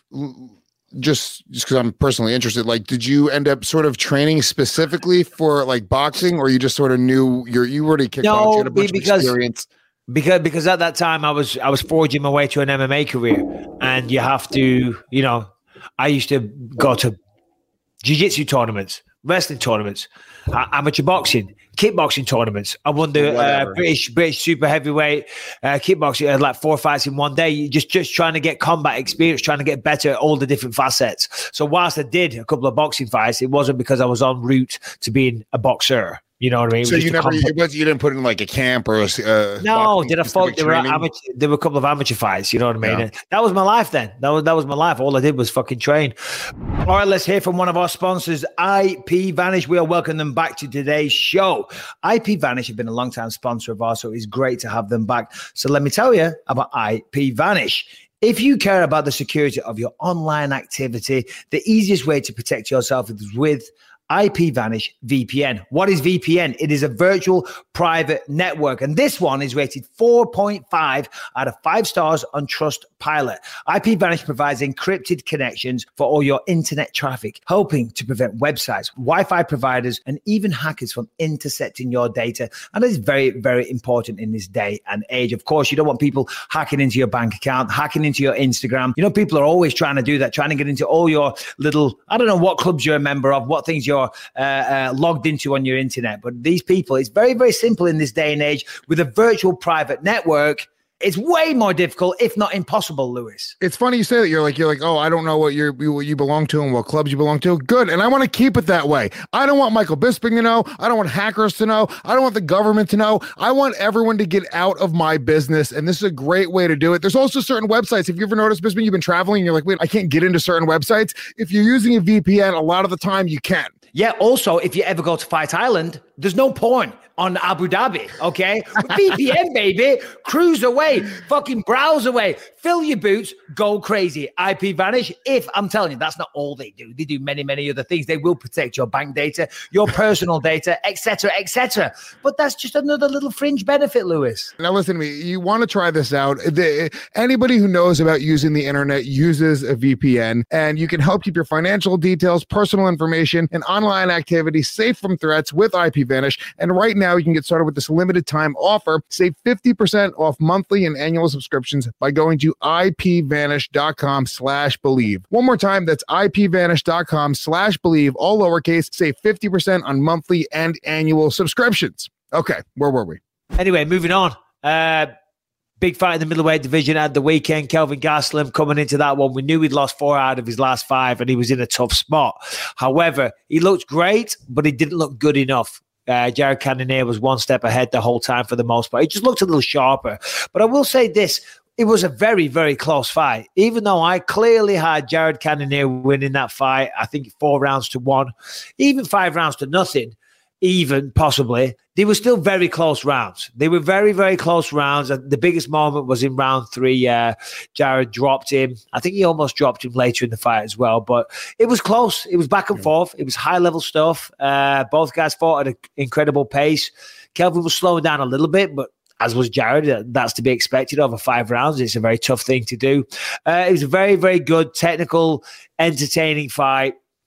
just just because I'm personally interested, like, did you end up sort of training specifically for like boxing, or you just sort of knew you're, you already kickboxed, No, you had a bunch be- of because- experience? because because at that time I was I was forging my way to an M M A career, and you have to, you know, I used to go to jiu-jitsu tournaments, wrestling tournaments, uh, amateur boxing, kickboxing tournaments. I won the uh, Whatever. British British super heavyweight uh, kickboxing. I had like four fights in one day. You just just trying to get combat experience, trying to get better at all the different facets. So whilst I did a couple of boxing fights, it wasn't because I was en route to being a boxer. You know what I mean? It So was you just a never, combat- it was, you didn't put in like a camp or a, uh, no, boxing did I specific fuck? There were training? amateur, there were a couple of amateur fights. You know what I mean? Yeah. And that was my life then. That was that was my life. All I did was fucking train. All right, let's hear from one of our sponsors, I P Vanish. We are welcoming them back to today's show. I P Vanish have been a long-time sponsor of ours, so it's great to have them back. So let me tell you about I P Vanish. If you care about the security of your online activity, the easiest way to protect yourself is with I P Vanish V P N. What is V P N? It is a virtual private network, and this one is rated four point five out of five stars on Trustpilot. I P Vanish provides encrypted connections for all your internet traffic, helping to prevent websites, Wi-Fi providers, and even hackers from intercepting your data. And it's very, very important in this day and age. Of course, you don't want people hacking into your bank account, hacking into your Instagram. You know, people are always trying to do that, trying to get into all your little, I don't know what clubs you're a member of, what things you're uh, uh, logged into on your internet. But these people, it's very, very simple in this day and age. With a virtual private network, it's way more difficult, if not impossible, Lewis. It's funny you say that. You're like, you're like, oh, I don't know what you're, what you belong to and what clubs you belong to. Good. And I want to keep it that way. I don't want Michael Bisping to know. I don't want hackers to know. I don't want the government to know. I want everyone to get out of my business. And this is a great way to do it. There's also certain websites. If you ever noticed, Bisping, you've been traveling and you're like, wait, I can't get into certain websites. If you're using a V P N, a lot of the time you can. Yeah, also, if you ever go to Fight Island, there's no porn on Abu Dhabi, okay? V P N, baby. Cruise away. Fucking browse away. Fill your boots. Go crazy. I P Vanish. If, I'm telling you, that's not all they do. They do many, many other things. They will protect your bank data, your personal data, et cetera, et cetera. But that's just another little fringe benefit, Lewis. Now, listen to me. You want to try this out. The, anybody who knows about using the internet uses a V P N, and you can help keep your financial details, personal information, and online activity safe from threats with I P Vanish. And right now, you can get started with this limited time offer. Save fifty percent off monthly and annual subscriptions by going to ipvanish.com slash believe. One more time, that's ipvanish.com slash believe, all lowercase. Save fifty percent on monthly and annual subscriptions. Okay, where were we? Anyway, moving on. Uh, big fight in the middleweight division at the weekend. Kelvin Gastelum coming into that one. We knew he'd lost four out of his last five, and he was in a tough spot. However, he looked great, but he didn't look good enough. Uh, Jared Cannonier was one step ahead the whole time for the most part. He just looked a little sharper. But I will say this. It was a very, very close fight. Even though I clearly had Jared Cannonier winning that fight, I think four rounds to one, even five rounds to nothing, even possibly, they were still very close rounds. They were very, very close rounds. And the biggest moment was in round three. Uh, Jared dropped him. I think he almost dropped him later in the fight as well. But it was close. It was back and forth. It was high-level stuff. Uh, both guys fought at an incredible pace. Kelvin was slowing down a little bit, but as was Jared, that's to be expected over five rounds. It's a very tough thing to do. Uh, it was a very, very good, technical, entertaining fight.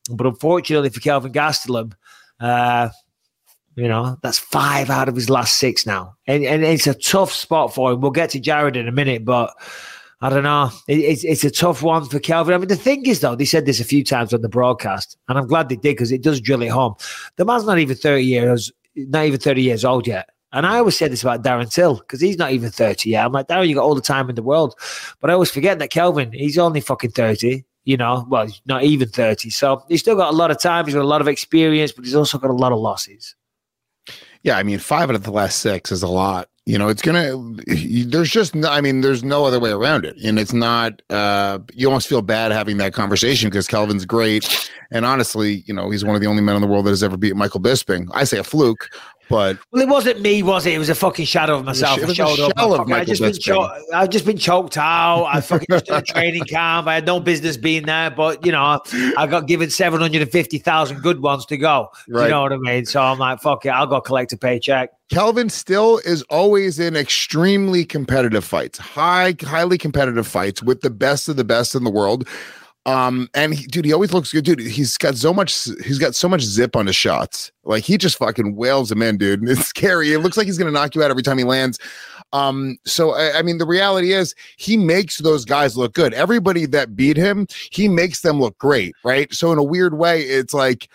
But unfortunately for Kelvin Gastelum, uh, you know, that's five out of his last six now. And, and it's a tough spot for him. We'll get to Jared in a minute, but I don't know. It, it's, it's a tough one for Kelvin. I mean, the thing is, though, they said this a few times on the broadcast, and I'm glad they did because it does drill it home. The man's not even thirty years, not even thirty years old yet. And I always say this about Darren Till because he's not even thirty yet. I'm like, Darren, you got all the time in the world. But I always forget that Kelvin, he's only fucking thirty. You know, well, he's not even thirty. So he's still got a lot of time. He's got a lot of experience, but he's also got a lot of losses. Yeah, I mean, five out of the last six is a lot. You know, it's gonna. There's just, no, I mean, there's no other way around it, and it's not. Uh, you almost feel bad having that conversation because Kelvin's great, and honestly, you know, he's one of the only men in the world that has ever beat Michael Bisping. I say a fluke, but well, it wasn't me, was it? It was a fucking shadow of myself. It was I a shell of I just been cho- I've just been choked out. I fucking just did a training camp. I had no business being there, but you know, I got given seven hundred and fifty thousand good ones to go. Right. You know what I mean? So I'm like, fuck it, I'll go collect a paycheck. Kelvin still is always in extremely competitive fights, high, highly competitive fights with the best of the best in the world. Um, and he, dude, he always looks good, dude. He's got so much, he's got so much zip on his shots. Like he just fucking wails them in, dude. It's scary. It looks like he's going to knock you out every time he lands. Um, so I, I mean, the reality is he makes those guys look good. Everybody that beat him, he makes them look great. Right. So in a weird way, it's like,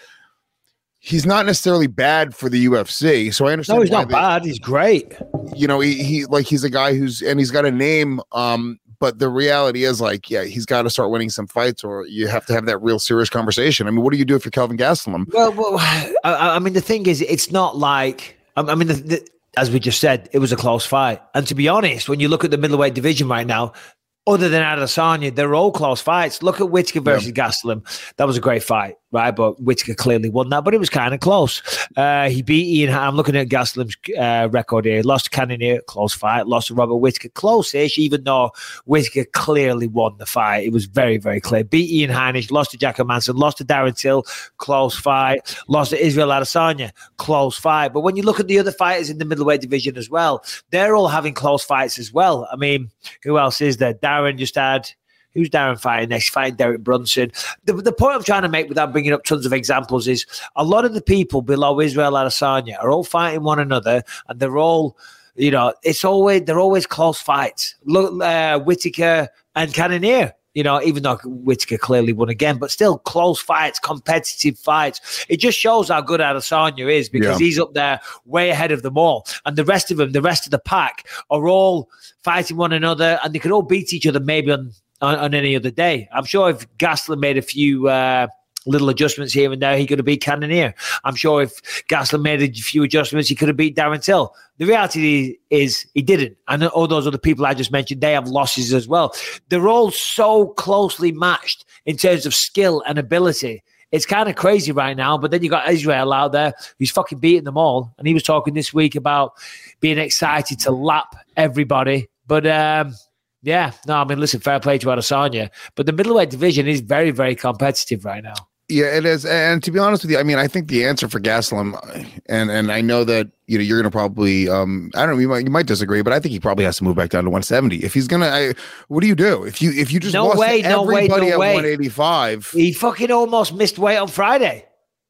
he's not necessarily bad for the U F C. So I understand. No, he's not they, bad. He's great. You know, he, he like, he's a guy who's, and he's got a name. Um, but the reality is like, yeah, he's got to start winning some fights or you have to have that real serious conversation. I mean, what do you do if you're Kelvin Gastelum? Well, well I, I mean, the thing is, it's not like, I mean, the, the, as we just said, it was a close fight. And to be honest, when you look at the middleweight division right now, other than Adesanya, they're all close fights. Look at Whittaker versus yeah. Gastelum. That was a great fight, right? But Whittaker clearly won that, but it was kind of close. Uh, he beat Ian. I'm looking at Gastelum's uh, record here. Lost to Cannonier, close fight. Lost to Robert Whittaker, close-ish, even though Whittaker clearly won the fight. It was very, very clear. Beat Ian Heinisch, lost to Jack Manson, lost to Darren Till, close fight. Lost to Israel Adesanya, close fight. But when you look at the other fighters in the middleweight division as well, they're all having close fights as well. I mean, who else is there? Darren just had, who's Darren fighting next? Fighting Derek Brunson. The, the point I'm trying to make without bringing up tons of examples is a lot of the people below Israel Adesanya are all fighting one another and they're all, you know, it's always, they're always close fights. Look, uh, Whittaker and Cannonier, you know, even though Whittaker clearly won again, but still close fights, competitive fights. It just shows how good Adesanya is because yeah. he's up there way ahead of them all. And the rest of them, the rest of the pack are all fighting one another and they could all beat each other maybe on, on, on any other day. I'm sure if Gastelum made a few uh, little adjustments here and there, he could have beat Cannonier. I'm sure if Gastelum made a few adjustments, he could have beat Darren Till. The reality is he didn't. And all those other people I just mentioned, they have losses as well. They're all so closely matched in terms of skill and ability. It's kind of crazy right now, but then you got Israel out there who's fucking beating them all. And he was talking this week about being excited to lap everybody. But um, yeah, no, I mean, listen, fair play to Adesanya. But the middleweight division is very, very competitive right now. Yeah, it is. And to be honest with you, I mean, I think the answer for Gastelum, and and I know that, you know, you're going to probably, um, I don't know, you might, you might disagree, but I think he probably has to move back down to one seventy. If he's going to, what do you do? If you if you just no lost way, to no everybody way, no at way. one eighty-five. He fucking almost missed weight on Friday.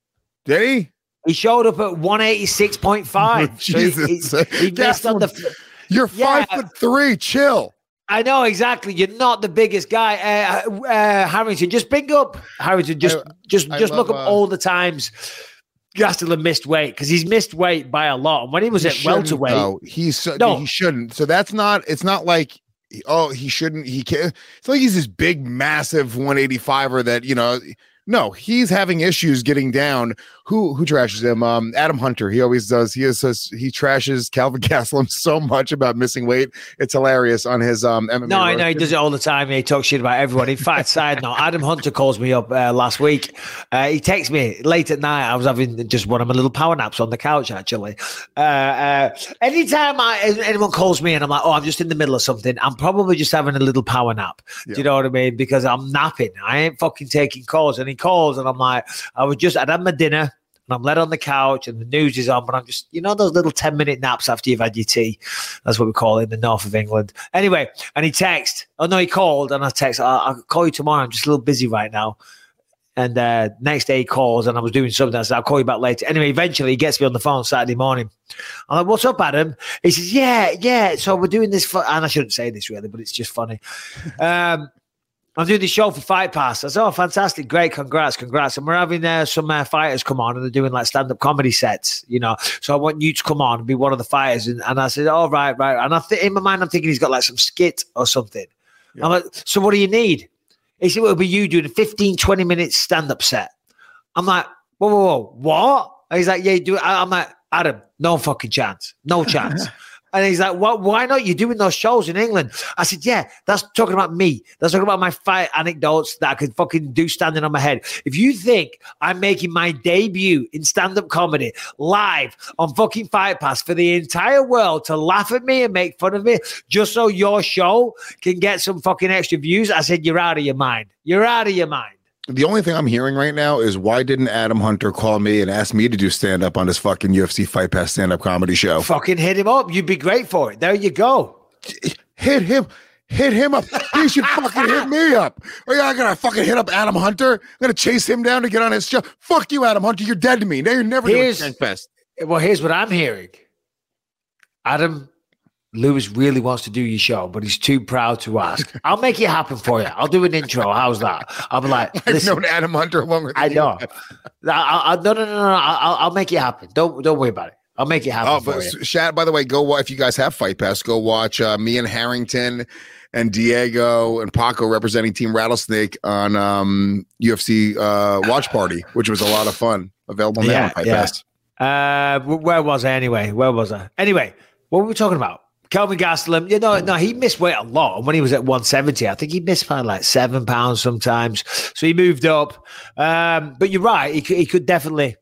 Did he? He showed up at one eighty-six point five. Jesus. So he, he, he missed on the... You're yeah. five foot three. Chill. I know, exactly. You're not the biggest guy. Uh, uh, Harrington, just bring up Harrington. Just I, just, I just look up uh, all the times Gastelum missed weight because he's missed weight by a lot. And when he was he at welterweight, no, he's no. he shouldn't. So that's not. It's not like oh he shouldn't. He can't. It's like he's this big, massive one eighty-fiver that you know. No, he's having issues getting down. Who who trashes him? Um, Adam Hunter. He always does. He is he trashes Calvin Gastelum so much about missing weight. It's hilarious on his um. M M A no, I know he road. does it all the time. He talks shit about everyone. In fact, side note, Adam Hunter calls me up uh, last week. Uh, he texts me late at night. I was having just one of my little power naps on the couch. Actually, uh, uh, anytime I, anyone calls me and I'm like, oh, I'm just in the middle of something. I'm probably just having a little power nap. Yeah. Do you know what I mean? Because I'm napping. I ain't fucking taking calls. And he calls and I'm like, I was just, I'd had my dinner. And I'm led on the couch and the news is on, but I'm just, you know, those little ten minute naps after you've had your tea. That's what we call it in the north of England. Anyway, and he texted, oh no, he called and I text, I'll, I'll call you tomorrow. I'm just a little busy right now. And uh, next day he calls and I was doing something. I said, I'll call you back later. Anyway, eventually he gets me on the phone Saturday morning. I'm like, what's up, Adam? He says, yeah, yeah. So we're doing this for, and I shouldn't say this really, but it's just funny. Um, I'm doing this show for Fight Pass. I said, oh, fantastic. Great. Congrats. Congrats. And we're having uh, some uh, fighters come on and they're doing like stand-up comedy sets, you know. So I want you to come on and be one of the fighters. And, and I said, oh, right, right. And I th- in my mind, I'm thinking he's got like some skit or something. Yeah. I'm like, so what do you need? He said, well, it'll be you doing a fifteen, twenty minute stand-up set. I'm like, whoa, whoa, whoa, what? And he's like, yeah, you do it. I'm like, Adam, no fucking chance. No chance. And he's like, well, why not? You're doing those shows in England. I said, yeah, that's talking about me. That's talking about my fight anecdotes that I could fucking do standing on my head. If you think I'm making my debut in stand-up comedy live on fucking Fight Pass for the entire world to laugh at me and make fun of me just so your show can get some fucking extra views, I said, you're out of your mind. You're out of your mind. The only thing I'm hearing right now is why didn't Adam Hunter call me and ask me to do stand up on his fucking U F C Fight Pass stand up comedy show? Fucking hit him up. You'd be great for it. There you go. Hit him. Hit him up. He should fucking hit me up. Are you gonna fucking hit up Adam Hunter? I'm gonna chase him down to get on his show. Fuck you, Adam Hunter. You're dead to me. Now you're never here's, doing Fest. Well, here's what I'm hearing. Adam Lewis really wants to do your show, but he's too proud to ask. I'll make it happen for you. I'll do an intro. How's that? I'll be like, I've known Adam Hunter longer than I know. I, I, no, no, no, no. I'll, I'll make it happen. Don't don't worry about it. I'll make it happen. Oh, but Shad, by the way, go watch if you guys have Fight Pass. Go watch uh, me and Harrington and Diego and Paco representing Team Rattlesnake on um, U F C uh, Watch Party, which was a lot of fun. Available now yeah, on Fight yeah. Pass. Uh, where was I anyway? Where was I? Anyway, what were we talking about? Kelvin Gastelum, you know, no, he missed weight a lot. And when he was at one seventy, I think he missed by like seven pounds sometimes. So he moved up. Um, but you're right, he could, he could definitely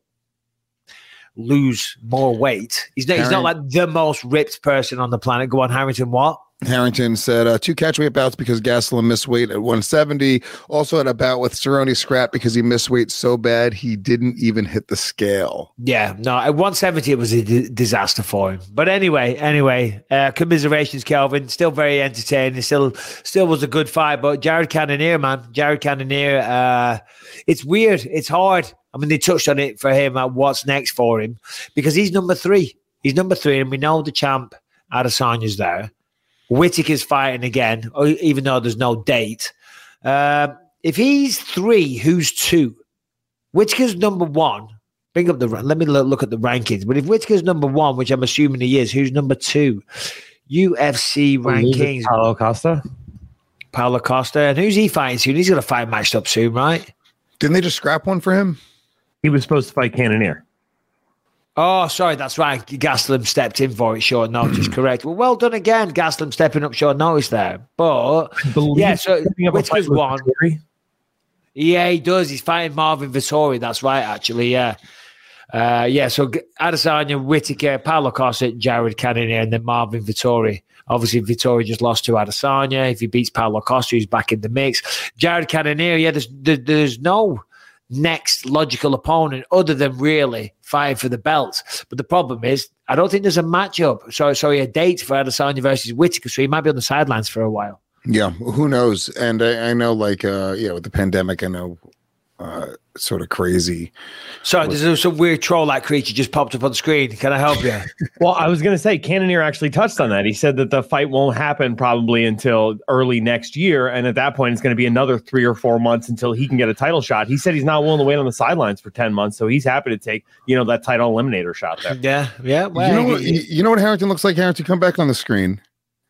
lose more weight. He's not, he's not like the most ripped person on the planet. Go on, Harrington, what? Harrington said uh, two catchweight bouts because Gastelum missed weight at one seventy. Also had a bout with Cerrone scrap because he missed weight so bad he didn't even hit the scale. Yeah, no, at one seventy it was a d- disaster for him. But anyway, anyway, uh, commiserations, Kelvin. Still very entertaining. Still, still was a good fight. But Jared Cannonier, man, Jared Cannonier. Uh, it's weird. It's hard. I mean, they touched on it for him. At what's next for him because he's number three. He's number three, and we know the champ Adesanya's there. Whittaker's fighting again, even though there's no date. Uh, if he's three, who's two? Whittaker's number one. Bring up the let me look at the rankings. But if Whittaker's number one, which I'm assuming he is, who's number two? U F C rankings. Paulo Costa. Paulo Costa, and who's he fighting soon? He's going to fight matched up soon, right? Didn't they just scrap one for him? He was supposed to fight Cannonier. Oh, sorry, that's right. Gastelum stepped in for it short notice, correct. Well, well done again, Gastelum stepping up short notice there. But, yeah, so Whittaker's one. Yeah, he does. He's fighting Marvin Vettori. That's right, actually, yeah. Uh, yeah, so Adesanya, Whittaker, Paulo Costa, Jared Cannonier, and then Marvin Vettori. Obviously, Vettori just lost to Adesanya. If he beats Paulo Costa, he's back in the mix. Jared Cannonier, yeah, there's, there, there's no next logical opponent other than really fighting for the belts. But the problem is, I don't think there's a matchup. So, sorry, a date for Adesanya versus Whittaker. So he might be on the sidelines for a while. Yeah, who knows? And I, I know, like, uh, yeah, with the pandemic, I know uh, sort of crazy. Sorry, there's some weird troll-like creature just popped up on the screen. Can I help you? Well, I was going to say, Cannonier actually touched on that. He said that the fight won't happen probably until early next year. And at that point, it's going to be another three or four months until he can get a title shot. He said he's not willing to wait on the sidelines for ten months. So he's happy to take, you know, that title eliminator shot there. Yeah, yeah. Well, you, know what, you, you know what Harrington looks like? Harrington, come back on the screen.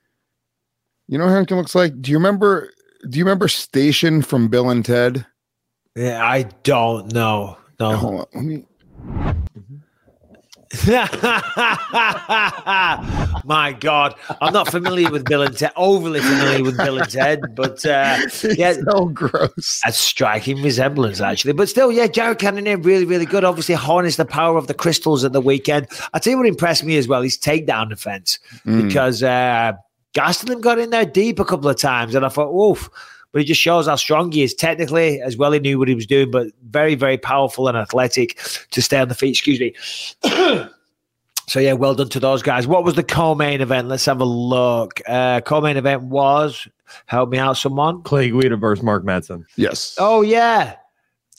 You know what Harrington looks like? Do you remember, do you remember Station from Bill and Ted? Yeah, I don't know. No. Hold on. Let me... My God, I'm not familiar with Bill and Ted. Overly familiar with Bill and Ted, but uh, yeah, so gross. A striking resemblance, actually. But still, yeah, Jared Cannonier really, really good. Obviously, harnessed the power of the crystals at the weekend. I tell you what impressed me as well. His takedown defense mm. because uh, Gastelum got in there deep a couple of times, and I thought, oof. But it just shows how strong he is technically as well. He knew what he was doing, but very, very powerful and athletic to stay on the feet. Excuse me. So, yeah, well done to those guys. What was the co-main event? Let's have a look. Uh, co-main event was, help me out, someone. Clay Guida versus Mark Madsen. Yes. Oh, yeah.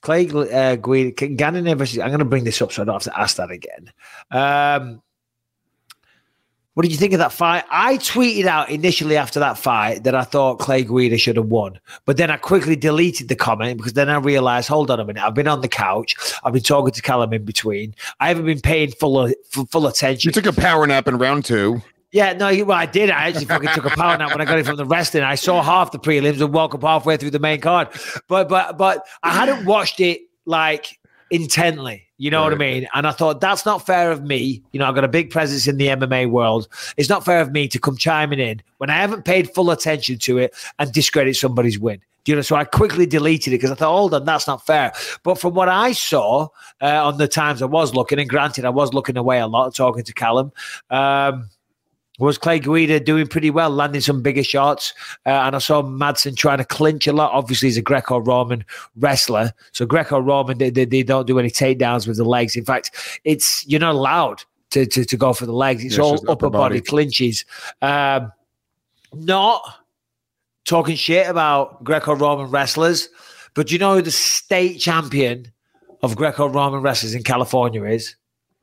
Clay uh, Guida, Gannonier versus. I'm going to bring this up so I don't have to ask that again. Um, what did you think of that fight? I tweeted out initially after that fight that I thought Clay Guida should have won, but then I quickly deleted the comment because then I realized, hold on a minute, I've been on the couch, I've been talking to Callum in between, I haven't been paying full full, full attention. You took a power nap in round two. Yeah, no, well, I did. I actually fucking took a power nap when I got it from the wrestling. I saw half the prelims and woke up halfway through the main card, but but but I hadn't watched it like intently. You know right. what I mean? And I thought, that's not fair of me. You know, I've got a big presence in the M M A world. It's not fair of me to come chiming in when I haven't paid full attention to it and discredit somebody's win. You know, so I quickly deleted it because I thought, hold on, that's not fair. But from what I saw uh, on the times I was looking, and granted, I was looking away a lot talking to Callum, um, was Clay Guida doing pretty well, landing some bigger shots. Uh, and I saw Madsen trying to clinch a lot. Obviously, he's a Greco-Roman wrestler. So Greco-Roman, they, they, they don't do any takedowns with the legs. In fact, it's you're not allowed to, to, to go for the legs. It's yeah, all upper, upper body, body clinches. Um, not talking shit about Greco-Roman wrestlers, but you know who the state champion of Greco-Roman wrestlers in California is?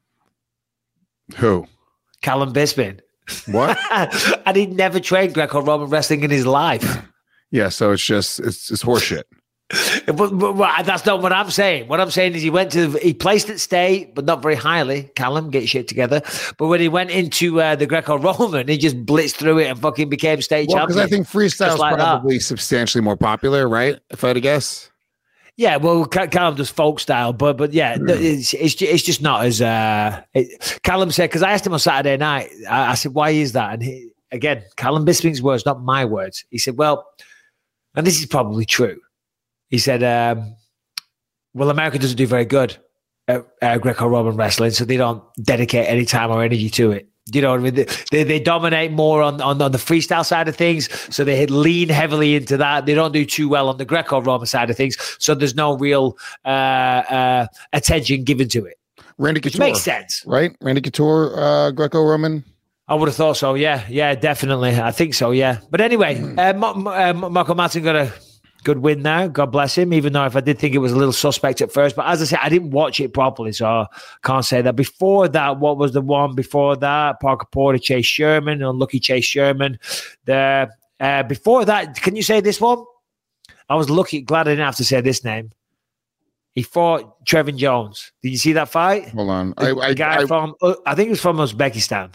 Who? Callum Bisping. What? And he'd never trained Greco-Roman wrestling in his life. Yeah, so it's just it's it's horseshit. but, but, but that's not what I'm saying. What I'm saying is he went to he placed at state, but not very highly. Callum, get your shit together. But when he went into uh, the Greco-Roman, he just blitzed through it and fucking became state well, champion. Because I think freestyle is like probably that. substantially more popular, right? If I had to guess. Yeah, well, Callum does folk style, but but yeah, it's it's, it's just not as uh, it, Callum said, because I asked him on Saturday night, I, I said, why is that? And he, again, Callum Bisping's words, not my words. He said, well, and this is probably true. He said, um, well, America doesn't do very good at uh, Greco-Roman wrestling, so they don't dedicate any time or energy to it. You know what I mean? They, they, they dominate more on, on, on the freestyle side of things, so they lean heavily into that. They don't do too well on the Greco-Roman side of things, so there's no real uh, uh, attention given to it. Randy Couture. Which makes sense. Right? Randy Couture, uh, Greco-Roman? I would have thought so, yeah. Yeah, definitely. I think so, yeah. But anyway, mm. uh, M- M- uh, Marco Madsen got a good win now. God bless him, even though if I did think it was a little suspect at first. But as I said, I didn't watch it properly, so I can't say that. Before that, what was the one before that? Parker Porter, Chase Sherman, unlucky Chase Sherman. The uh, Before that, can you say this one? I was lucky, glad I didn't have to say this name. He fought Trevin Jones. Did you see that fight? Hold on. The, I, I, the guy I, from, uh, I think it was from Uzbekistan.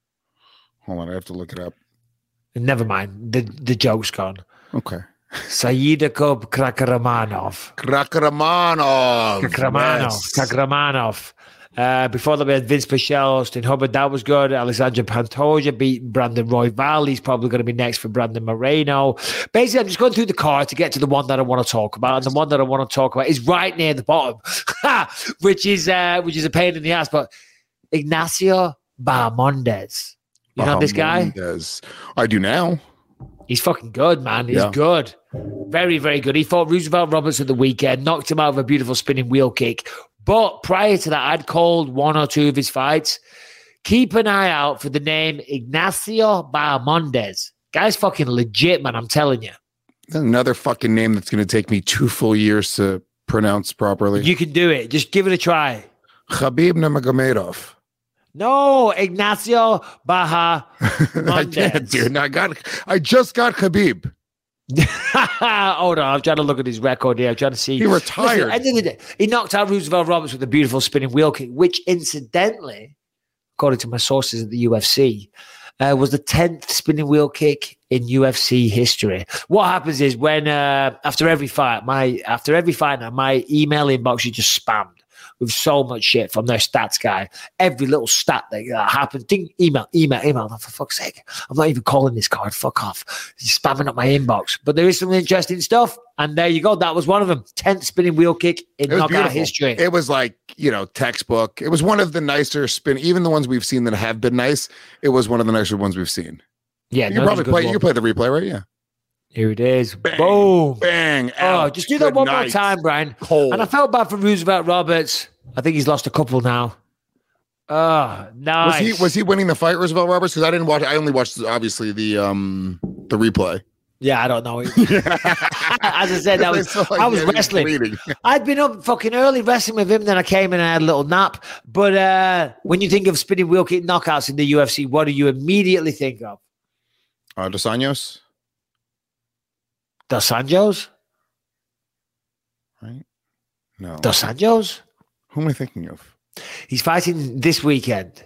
Hold on, I have to look it up. Never mind. The, the joke's gone. Okay. Saidakub Krakramanov. Krakramanov. Krakramanov. Yes. Krakramanov. Uh, before that, we had Vince Pichel, Austin Hubbard. That was good. Alexander Pantoja beat Brandon Royval. He's probably going to be next for Brandon Moreno. Basically, I'm just going through the card to get to the one that I want to talk about. And the one that I want to talk about is right near the bottom, which is uh, which is a pain in the ass. But Ignacio Bahamondes. You know this guy? I do now. He's fucking good, man. He's yeah. good. Very, very good. He fought Roosevelt Roberts at the weekend, knocked him out with a beautiful spinning wheel kick. But prior to that, I'd called one or two of his fights. Keep an eye out for the name Ignacio Bahamondes. Guy's fucking legit, man. I'm telling you. Another fucking name that's going to take me two full years to pronounce properly. You can do it. Just give it a try. Khabib Nurmagomedov. No, Ignacio Bahamondes. I can't, dude. I got. I just got Khabib. Hold on, I'm trying to look at his record here. I'm trying to see. He retired. Listen, day, he knocked out Roosevelt Roberts with a beautiful spinning wheel kick, which incidentally, according to my sources at the U F C, uh, was the tenth spinning wheel kick in U F C history. What happens is when uh, after every fight, my after every fight now, my email inbox is just spammed with so much shit from their stats guy. Every little stat that, that happens, think, email, email, email. Oh, for fuck's sake, I'm not even calling this card. Fuck off. He's spamming up my inbox. But there is some interesting stuff. And there you go. That was one of them. tenth spinning wheel kick in knockout beautiful. history. It was like, you know, textbook. It was one of the nicer spin, even the ones we've seen that have been nice. It was one of the nicer ones we've seen. Yeah. You probably play, you play the replay, right? Yeah. Here it is. Bang, Boom. Bang. Oh, out. just do that Good one night. more time, Brian. Cold. And I felt bad for Roosevelt Roberts. I think he's lost a couple now. Oh, nice. Was he was he winning the fight, Roosevelt Roberts? Because I didn't watch. I only watched obviously the um the replay. Yeah, I don't know. As I said, that was, like I was wrestling. I'd been up fucking early wrestling with him, then I came in and I had a little nap. But uh, when you think of spinning wheel kick knockouts in the U F C, what do you immediately think of? Uh, Dos Anjos? Dos Anjos? Right? No. Dos Anjos? Who am I thinking of? He's fighting this weekend.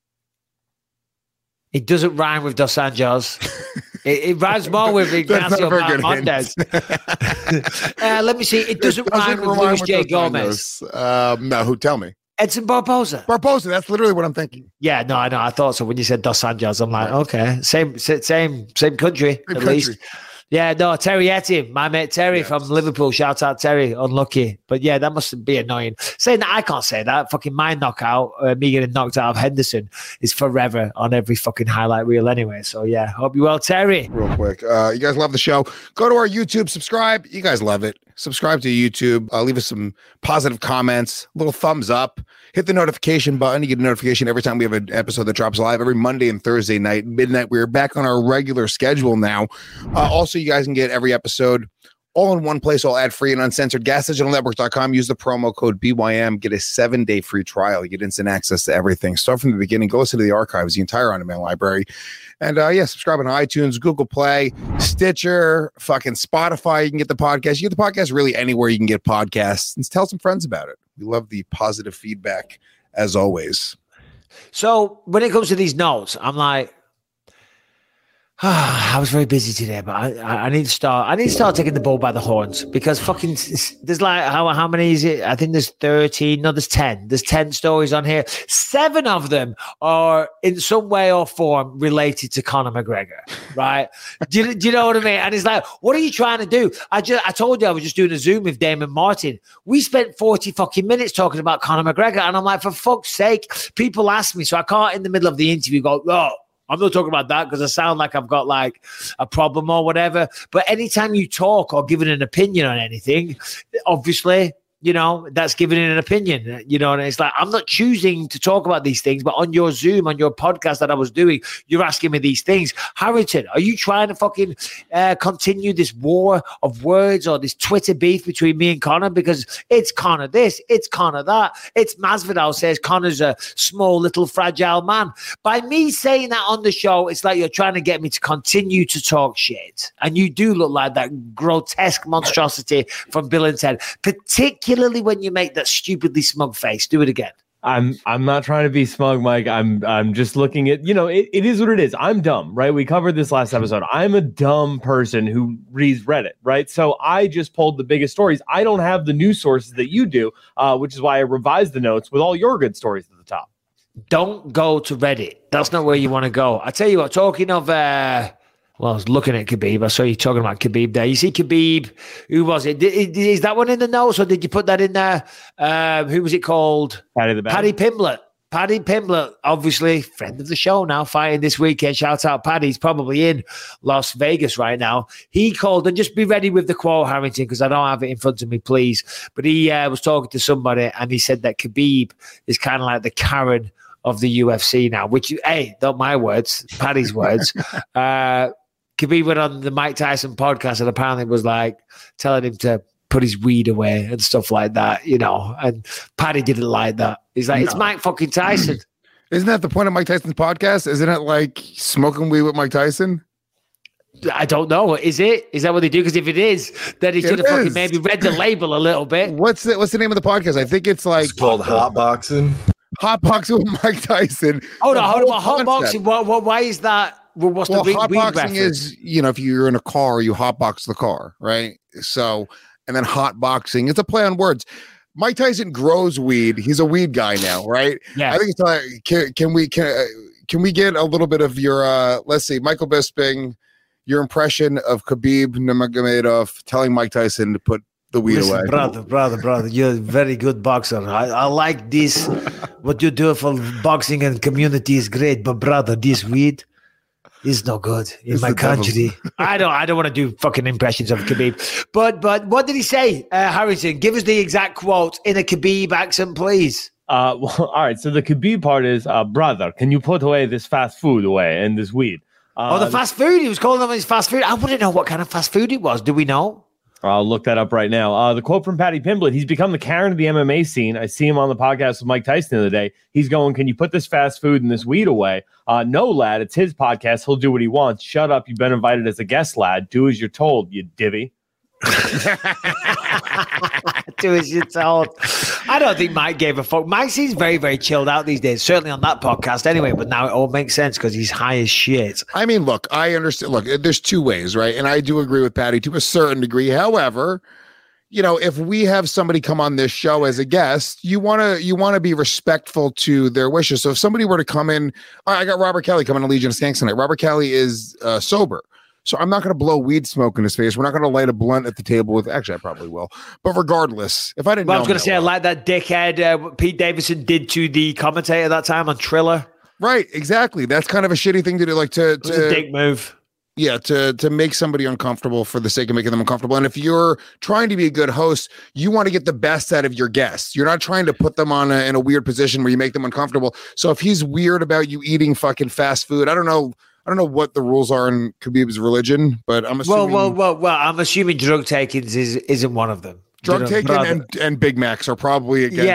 It doesn't rhyme with Dos Anjos. It, it rhymes more with Ignacio Montes. uh, let me see. It doesn't, it doesn't rhyme with Luis J. Gomez. Um, no, who? Tell me. Edson Barboza. Barboza. That's literally what I'm thinking. Yeah, no, I know. I thought so when you said Dos Anjos. I'm like, okay, same, same, same country same at country. least. Yeah, no, Terry Etty, my mate Terry yes. from Liverpool. Shout out Terry, unlucky. But yeah, that must be annoying. Saying that, I can't say that. Fucking my knockout, uh, me getting knocked out of Henderson is forever on every fucking highlight reel anyway. So yeah, hope you well, Terry. Real quick, uh, you guys love the show. Go to our YouTube, subscribe. You guys love it. Subscribe to YouTube. Uh, leave us some positive comments, a little thumbs up. Hit the notification button. You get a notification every time we have an episode that drops live every Monday and Thursday night, midnight. We're back on our regular schedule now. Uh, also, you guys can get every episode all in one place, all ad-free and uncensored. gas digital network dot com. Use the promo code B Y M. Get a seven-day free trial. You get instant access to everything. Start from the beginning. Go listen to the archives, the entire on-demand library. And, uh, yeah, subscribe on iTunes, Google Play, Stitcher, fucking Spotify. You can get the podcast. You get the podcast really anywhere you can get podcasts. And tell some friends about it. We love the positive feedback, as always. So when it comes to these notes, I'm like, I was very busy today, but I, I need to start. I need to start taking the bull by the horns because fucking there's like how how many is it? I think there's thirteen. No, there's ten. There's ten stories on here. Seven of them are in some way or form related to Conor McGregor, right? do, you, do you know what I mean? And it's like, what are you trying to do? I just I told you I was just doing a Zoom with Damon Martin. We spent forty fucking minutes talking about Conor McGregor, and I'm like, for fuck's sake, people ask me, so I can't in the middle of the interview go, oh. I'm not talking about that because I sound like I've got like a problem or whatever. But anytime you talk or giving an opinion on anything, obviously, you know, that's giving an opinion, you know, and it's like, I'm not choosing to talk about these things, but on your Zoom, on your podcast that I was doing, you're asking me these things. Harrington, are you trying to fucking uh, continue this war of words or this Twitter beef between me and Conor? Because it's Conor this, it's Conor that. It's Masvidal says Conor's a small, little, fragile man. By me saying that on the show, it's like you're trying to get me to continue to talk shit. And you do look like that grotesque monstrosity from Bill and Ted, particularly when you make that stupidly smug face. Do it again. I'm I'm not trying to be smug, Mike. I'm I'm just looking at, you know, it, it is what it is. I'm dumb, right? We covered this last episode. I'm a dumb person who reads Reddit, right? So I just pulled the biggest stories. I don't have the news sources that you do, uh, which is why I revised the notes with all your good stories at the top. Don't go to Reddit. That's not where you want to go. I tell you what, talking of uh well, I was looking at Khabib. I saw you talking about Khabib there. You see Khabib, who was it? Is that one in the notes or did you put that in there? Um, who was it called? Paddy the Baddy. Paddy Pimblett. Paddy Pimblett, obviously, friend of the show now, fighting this weekend. Shout out Paddy. He's probably in Las Vegas right now. He called, and just be ready with the quote, Harrington, because I don't have it in front of me, please. But he uh, was talking to somebody and he said that Khabib is kind of like the Karen of the U F C now, which, hey, not my words, Paddy's words. uh, Khabib went on the Mike Tyson podcast and apparently was like telling him to put his weed away and stuff like that, you know, and Paddy didn't like that. He's like, no. It's Mike fucking Tyson. Isn't that the point of Mike Tyson's podcast? Isn't it like smoking weed with Mike Tyson? I don't know. Is it? Is that what they do? Because if it is, then he should have fucking maybe read the label a little bit. What's the, what's the name of the podcast? I think it's like... It's called Hot Boxing. Hot Boxing with Mike Tyson. Hold on, hold on. Hot Boxing, what, what, why is that? Well, what's well, the weed, hotboxing weed is, you know, if you're in a car, you hotbox the car, right? So, and then hotboxing, it's a play on words. Mike Tyson grows weed. He's a weed guy now, right? Yeah. I think it's like, can, can we can uh, can we get a little bit of your, uh, let's see, Michael Bisping, your impression of Khabib Nurmagomedov telling Mike Tyson to put the weed Listen, away? brother, brother, brother, you're a very good boxer. I, I like this. What you do for boxing and community is great, but brother, this weed is no good in it's my country. I don't I don't want to do fucking impressions of Khabib. But but what did he say, uh, Harrison? Give us the exact quote in a Khabib accent, please. Uh, well, all right. So the Khabib part is, uh, brother, can you put away this fast food away and this weed? Uh, oh, the fast food. He was calling them his fast food. I wouldn't know what kind of fast food it was. Do we know? I'll look that up right now. Uh, the quote from Paddy Pimblett, he's become the Karen of the M M A scene. I see him on the podcast with Mike Tyson the other day. He's going, can you put this fast food and this weed away? Uh, no, lad, it's his podcast. He'll do what he wants. Shut up. You've been invited as a guest, lad. Do as you're told, you divvy. Do as you're told. I don't think Mike gave a fuck. Mike seems very, very chilled out these days, certainly on that podcast anyway, but now it all makes sense because he's high as shit. I mean, look, I understand. Look, there's two ways, right? And I do agree with Patty to a certain degree. However, you know, if we have somebody come on this show as a guest, you want to you want to be respectful to their wishes. So if somebody were to come in, I got Robert Kelly coming to Legion of Skanks tonight. Robert Kelly is uh, sober. So I'm not going to blow weed smoke in his face. We're not going to light a blunt at the table with. Actually, I probably will. But regardless, if I didn't, well, know I was going to say, well, I like that dickhead uh, Pete Davidson did to the commentator that time on Triller. Right, exactly. That's kind of a shitty thing to do. Like to, it was to a dick move. Yeah, to to make somebody uncomfortable for the sake of making them uncomfortable. And if you're trying to be a good host, you want to get the best out of your guests. You're not trying to put them on a, in a weird position where you make them uncomfortable. So if he's weird about you eating fucking fast food, I don't know. I don't know what the rules are in Khabib's religion, but I'm assuming. Well, well, well, well. I'm assuming drug taking is isn't one of them. Drug taking and, and Big Macs are probably against.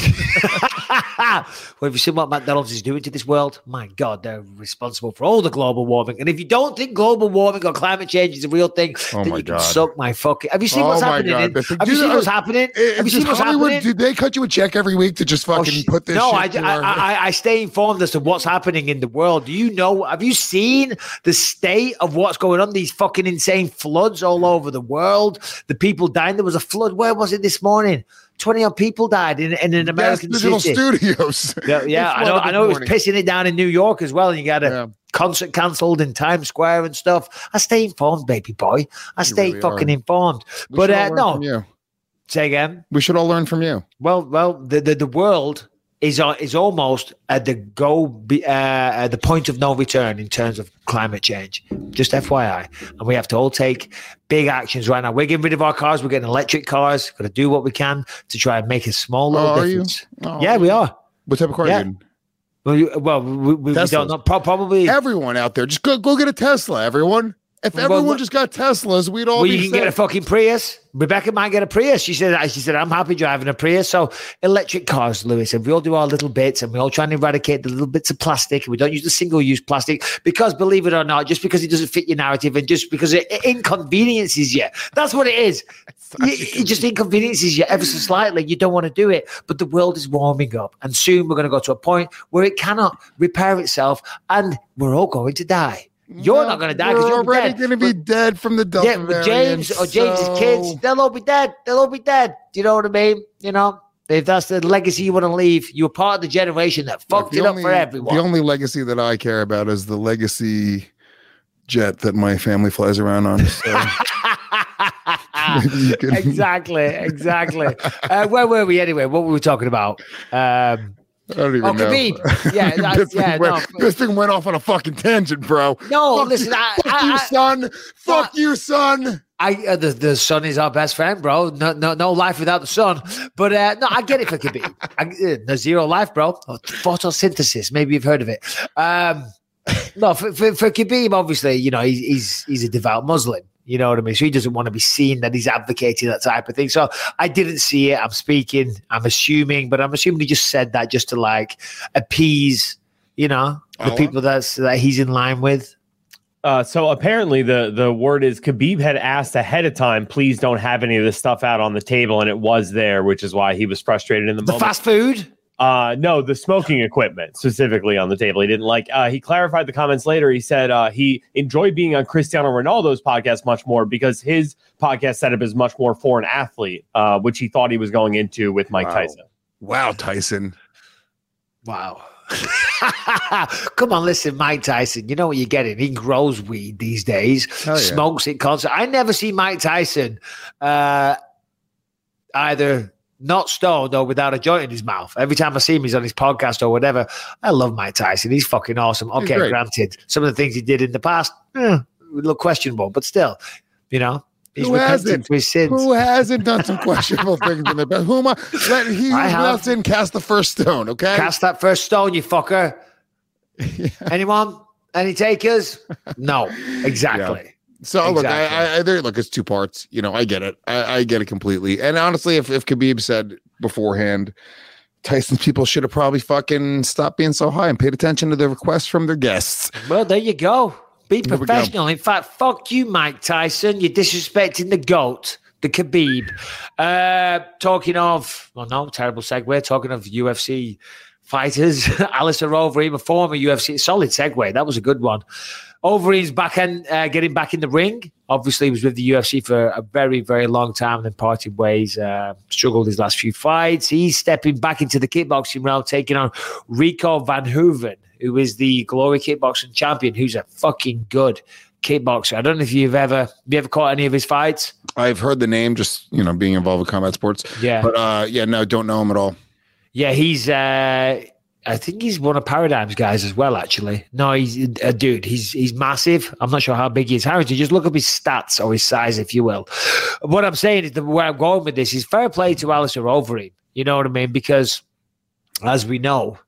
Yeah. Well, if you see what McDonald's is doing to this world, my God, they're responsible for all the global warming. And if you don't think global warming or climate change is a real thing, oh then my you God. can suck my fucking. Have you seen oh what's my happening? God. In, the, have you seen know, what's happening? It, have you seen what's Hollywood, happening? Do they cut you a check every week to just fucking oh, put this? No, shit I, our... I, I, I stay informed as to what's happening in the world. Do you know? Have you seen the state of what's going on? These fucking insane floods all over the world. The people dying. There was a flood. Where was it this morning? twenty odd people died in, in an American yes, digital city. studios. Yeah, yeah I know. I know it was pissing it down in New York as well. And you got a yeah. concert cancelled in Times Square and stuff. I stay informed, baby boy. I stay really fucking are. informed. We but uh, no, say again. We should all learn from you. Well, well, the the, the world is uh, is almost at the go be, uh, at the point of no return in terms of climate change. Just F Y I, and we have to all take big actions right now. We're getting rid of our cars. We're getting electric cars. Got to do what we can to try and make a small little oh, difference. Oh, yeah, we are. What type of car yeah. are you? Well, you, well, we, we, we don't know. Pro- probably everyone out there. Just go go get a Tesla. Everyone. If everyone well, just got Teslas, we'd all. Well, be you can set. get a fucking Prius. Rebecca might get a Prius. She said. She said, "I'm happy driving a Prius." So, electric cars, Lewis, and we all do our little bits, and we all try and eradicate the little bits of plastic. And we don't use the single-use plastic because, believe it or not, just because it doesn't fit your narrative, and just because it inconveniences you, that's what it is. It, it just inconveniences you ever so slightly. You don't want to do it, but the world is warming up, and soon we're going to go to a point where it cannot repair itself, and we're all going to die. You're no, not going to die because you're already going to be but, dead from the Delta yeah, variant. James or James's so... kids, they'll all be dead. They'll all be dead. Do you know what I mean? You know, if that's the legacy you want to leave, you're part of the generation that fucked Look, it only, up for everyone. The only legacy that I care about is the legacy jet that my family flies around on. So. can... Exactly, exactly. uh, where were we anyway? What were we talking about? Um, I don't even oh, know. Khabib. Yeah, that's, this, yeah, thing went, no. this thing went off on a fucking tangent, bro. No, fuck listen. You, I, fuck I, you, I, son. Fuck you, son. I uh, the, the sun is our best friend, bro. No, no, no life without the sun. But uh, no, I get it for Khabib. I, uh, no zero life, bro. Oh, photosynthesis. Maybe you've heard of it. Um, no, for, for, for Khabib, obviously, you know, he's, he's he's a devout Muslim. You know what I mean? So he doesn't want to be seen that he's advocating that type of thing. So I didn't see it. I'm speaking. I'm assuming, but I'm assuming he just said that just to like appease, you know, the oh. people that's that he's in line with. Uh, so apparently the the word is Khabib had asked ahead of time, please don't have any of this stuff out on the table, and it was there, which is why he was frustrated in the, the moment. Fast food. Uh, no, the smoking equipment specifically on the table. He didn't like, uh, he clarified the comments later. He said, uh, he enjoyed being on Cristiano Ronaldo's podcast much more because his podcast setup is much more for an athlete, uh, which he thought he was going into with Mike wow. Tyson. Wow. Tyson. Wow. Come on, listen, Mike Tyson. You know what you're getting. He grows weed these days, yeah. smokes it constantly. I never see Mike Tyson, uh, either not stoned or without a joint in his mouth. Every time I see him, he's on his podcast or whatever. I love Mike Tyson. He's fucking awesome. Okay, granted, some of the things he did in the past, eh, a little questionable, but still, you know, he's Who hasn't? For his sins. Who hasn't done some questionable things in the past? Who am I? Let he who without sin cast the first stone, okay? Cast that first stone, you fucker. Yeah. Anyone? Any takers? No, exactly. Yeah. So exactly. look, I, I, I there. Look, it's two parts. You know, I get it. I, I get it completely. And honestly, if if Khabib said beforehand, Tyson people should have probably fucking stopped being so high and paid attention to the requests from their guests. Well, there you go. Be There we professional. In fact, fuck you, Mike Tyson. You're disrespecting the GOAT, the Khabib. Uh, talking of, well, no, terrible segue. Talking of U F C fighters, Alistair Overeem, a former U F C, solid segue. That was a good one. Overeem's back in, uh, getting back in the ring. Obviously, he was with the U F C for a very, very long time and then parted ways. Uh, struggled his last few fights. He's stepping back into the kickboxing realm, taking on Rico Van Hooven, who is the Glory Kickboxing champion, who's a fucking good kickboxer. I don't know if you've ever, have you ever caught any of his fights? I've heard the name, just you know, being involved with combat sports. Yeah, but uh, yeah, no, don't know him at all. Yeah, he's. Uh, I think he's one of Paradigm's guys as well. Actually, no, he's a dude. He's he's massive. I'm not sure how big he is. Harrington, just look up his stats or his size, if you will. What I'm saying is that where I'm going with this is fair play to Alistair Overeem. You know what I mean? Because as we know,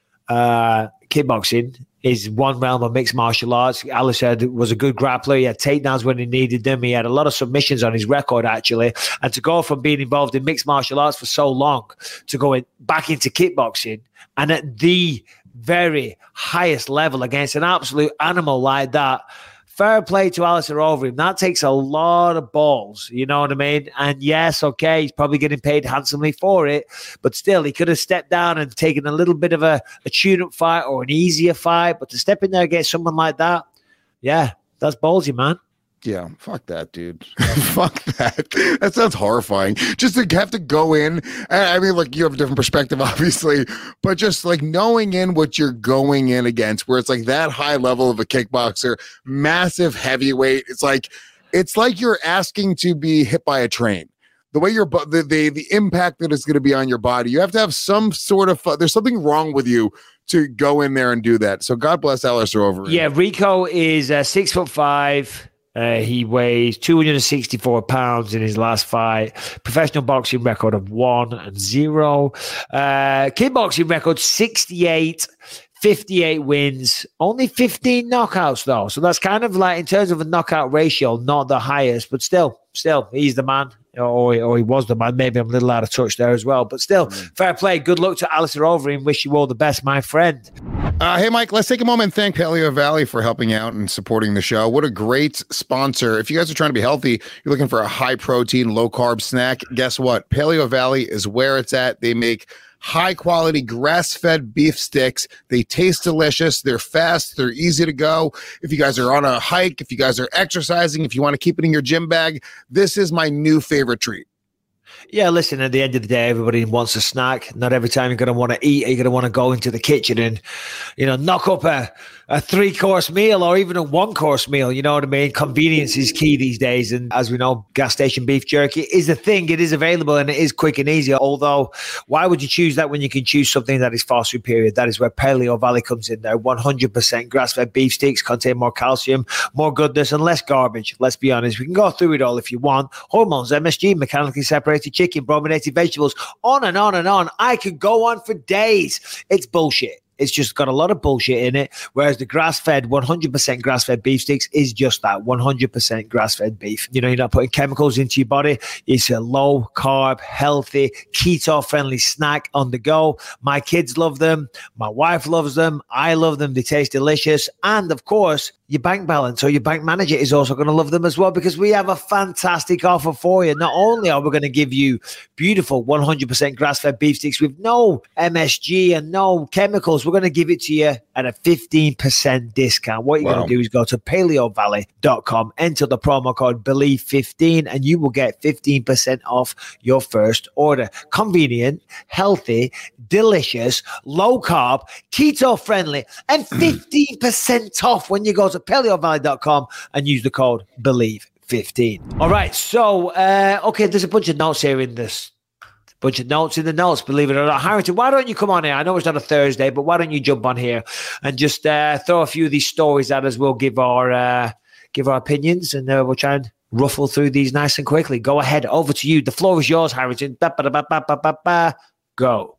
uh, kickboxing is one realm of mixed martial arts. Alistair was a good grappler. He had takedowns when he needed them. He had a lot of submissions on his record, actually. And to go from being involved in mixed martial arts for so long to go in, back into kickboxing and at the very highest level against an absolute animal like that, fair play to Alistair Overeem. That takes a lot of balls, you know what I mean? And yes, okay, he's probably getting paid handsomely for it, but still, he could have stepped down and taken a little bit of a, a tune-up fight or an easier fight, but to step in there against someone like that, yeah, that's ballsy, man. Yeah, fuck that, dude. Fuck that. That sounds horrifying. Just to have to go in. I mean, like, you have a different perspective, obviously, but just like knowing in what you're going in against, where it's like that high level of a kickboxer, massive heavyweight. It's like, it's like you're asking to be hit by a train. The way your the, the the impact that it's going to be on your body, you have to have some sort of there's something wrong with you to go in there and do that. So God bless Alistair Overeem. Yeah, Rico is uh, six foot five. Uh, he weighs two hundred sixty-four pounds in his last fight. Professional boxing record of one and zero. Uh, kickboxing record sixty-eight, fifty-eight wins, only fifteen knockouts though. So that's kind of like in terms of a knockout ratio, not the highest, but still, still, he's the man. Or, or he was the man. Maybe I'm a little out of touch there as well. But still, mm. fair play. Good luck to Alistair Overeem. Wish you all the best, my friend. Uh, hey, Mike, let's take a moment and thank Paleo Valley for helping out and supporting the show. What a great sponsor. If you guys are trying to be healthy, you're looking for a high-protein, low-carb snack, guess what? Paleo Valley is where it's at. They make high-quality grass-fed beef sticks. They taste delicious. They're fast. They're easy to go. If you guys are on a hike, if you guys are exercising, if you want to keep it in your gym bag, this is my new favorite treat. Yeah, listen, at the end of the day, everybody wants a snack. Not every time you're going to want to eat, you're going to want to go into the kitchen and, you know, knock up a, a three-course meal or even a one-course meal. You know what I mean? Convenience is key these days. And as we know, gas station beef jerky is a thing. It is available and it is quick and easy. Although, why would you choose that when you can choose something that is far superior? That is where Paleo Valley comes in there. one hundred percent grass-fed beef sticks contain more calcium, more goodness, and less garbage. Let's be honest. We can go through it all if you want. Hormones, M S G, mechanically separated chicken, brominated vegetables, on and on and on. I could go on for days. It's bullshit. It's just got a lot of bullshit in it, whereas the grass-fed, one hundred percent grass-fed beef sticks is just that, one hundred percent grass-fed beef. You know, you're not putting chemicals into your body. It's a low-carb, healthy, keto-friendly snack on the go. My kids love them. My wife loves them. I love them. They taste delicious. And, of course, your bank balance or your bank manager is also going to love them as well, because we have a fantastic offer for you. Not only are we going to give you beautiful one hundred percent grass-fed beef sticks with no M S G and no chemicals, we're going to give it to you at a fifteen percent discount. What you're wow. going to do is go to paleo valley dot com, enter the promo code believe fifteen, and you will get fifteen percent off your first order. Convenient, healthy, delicious, low-carb, keto-friendly, and fifteen percent off when you go to paleo valley dot com and use the code believe fifteen. All right, so, uh, okay, there's a bunch of notes here in this. Bunch of notes in the notes, believe it or not. Harrington, why don't you come on here? I know it's not a Thursday, but why don't you jump on here and just uh, throw a few of these stories at us? We'll give our uh, give our opinions, and uh, we'll try and ruffle through these nice and quickly. Go ahead, over to you. The floor is yours, Harrington. Ba, ba, ba, ba, ba, ba, ba. Go.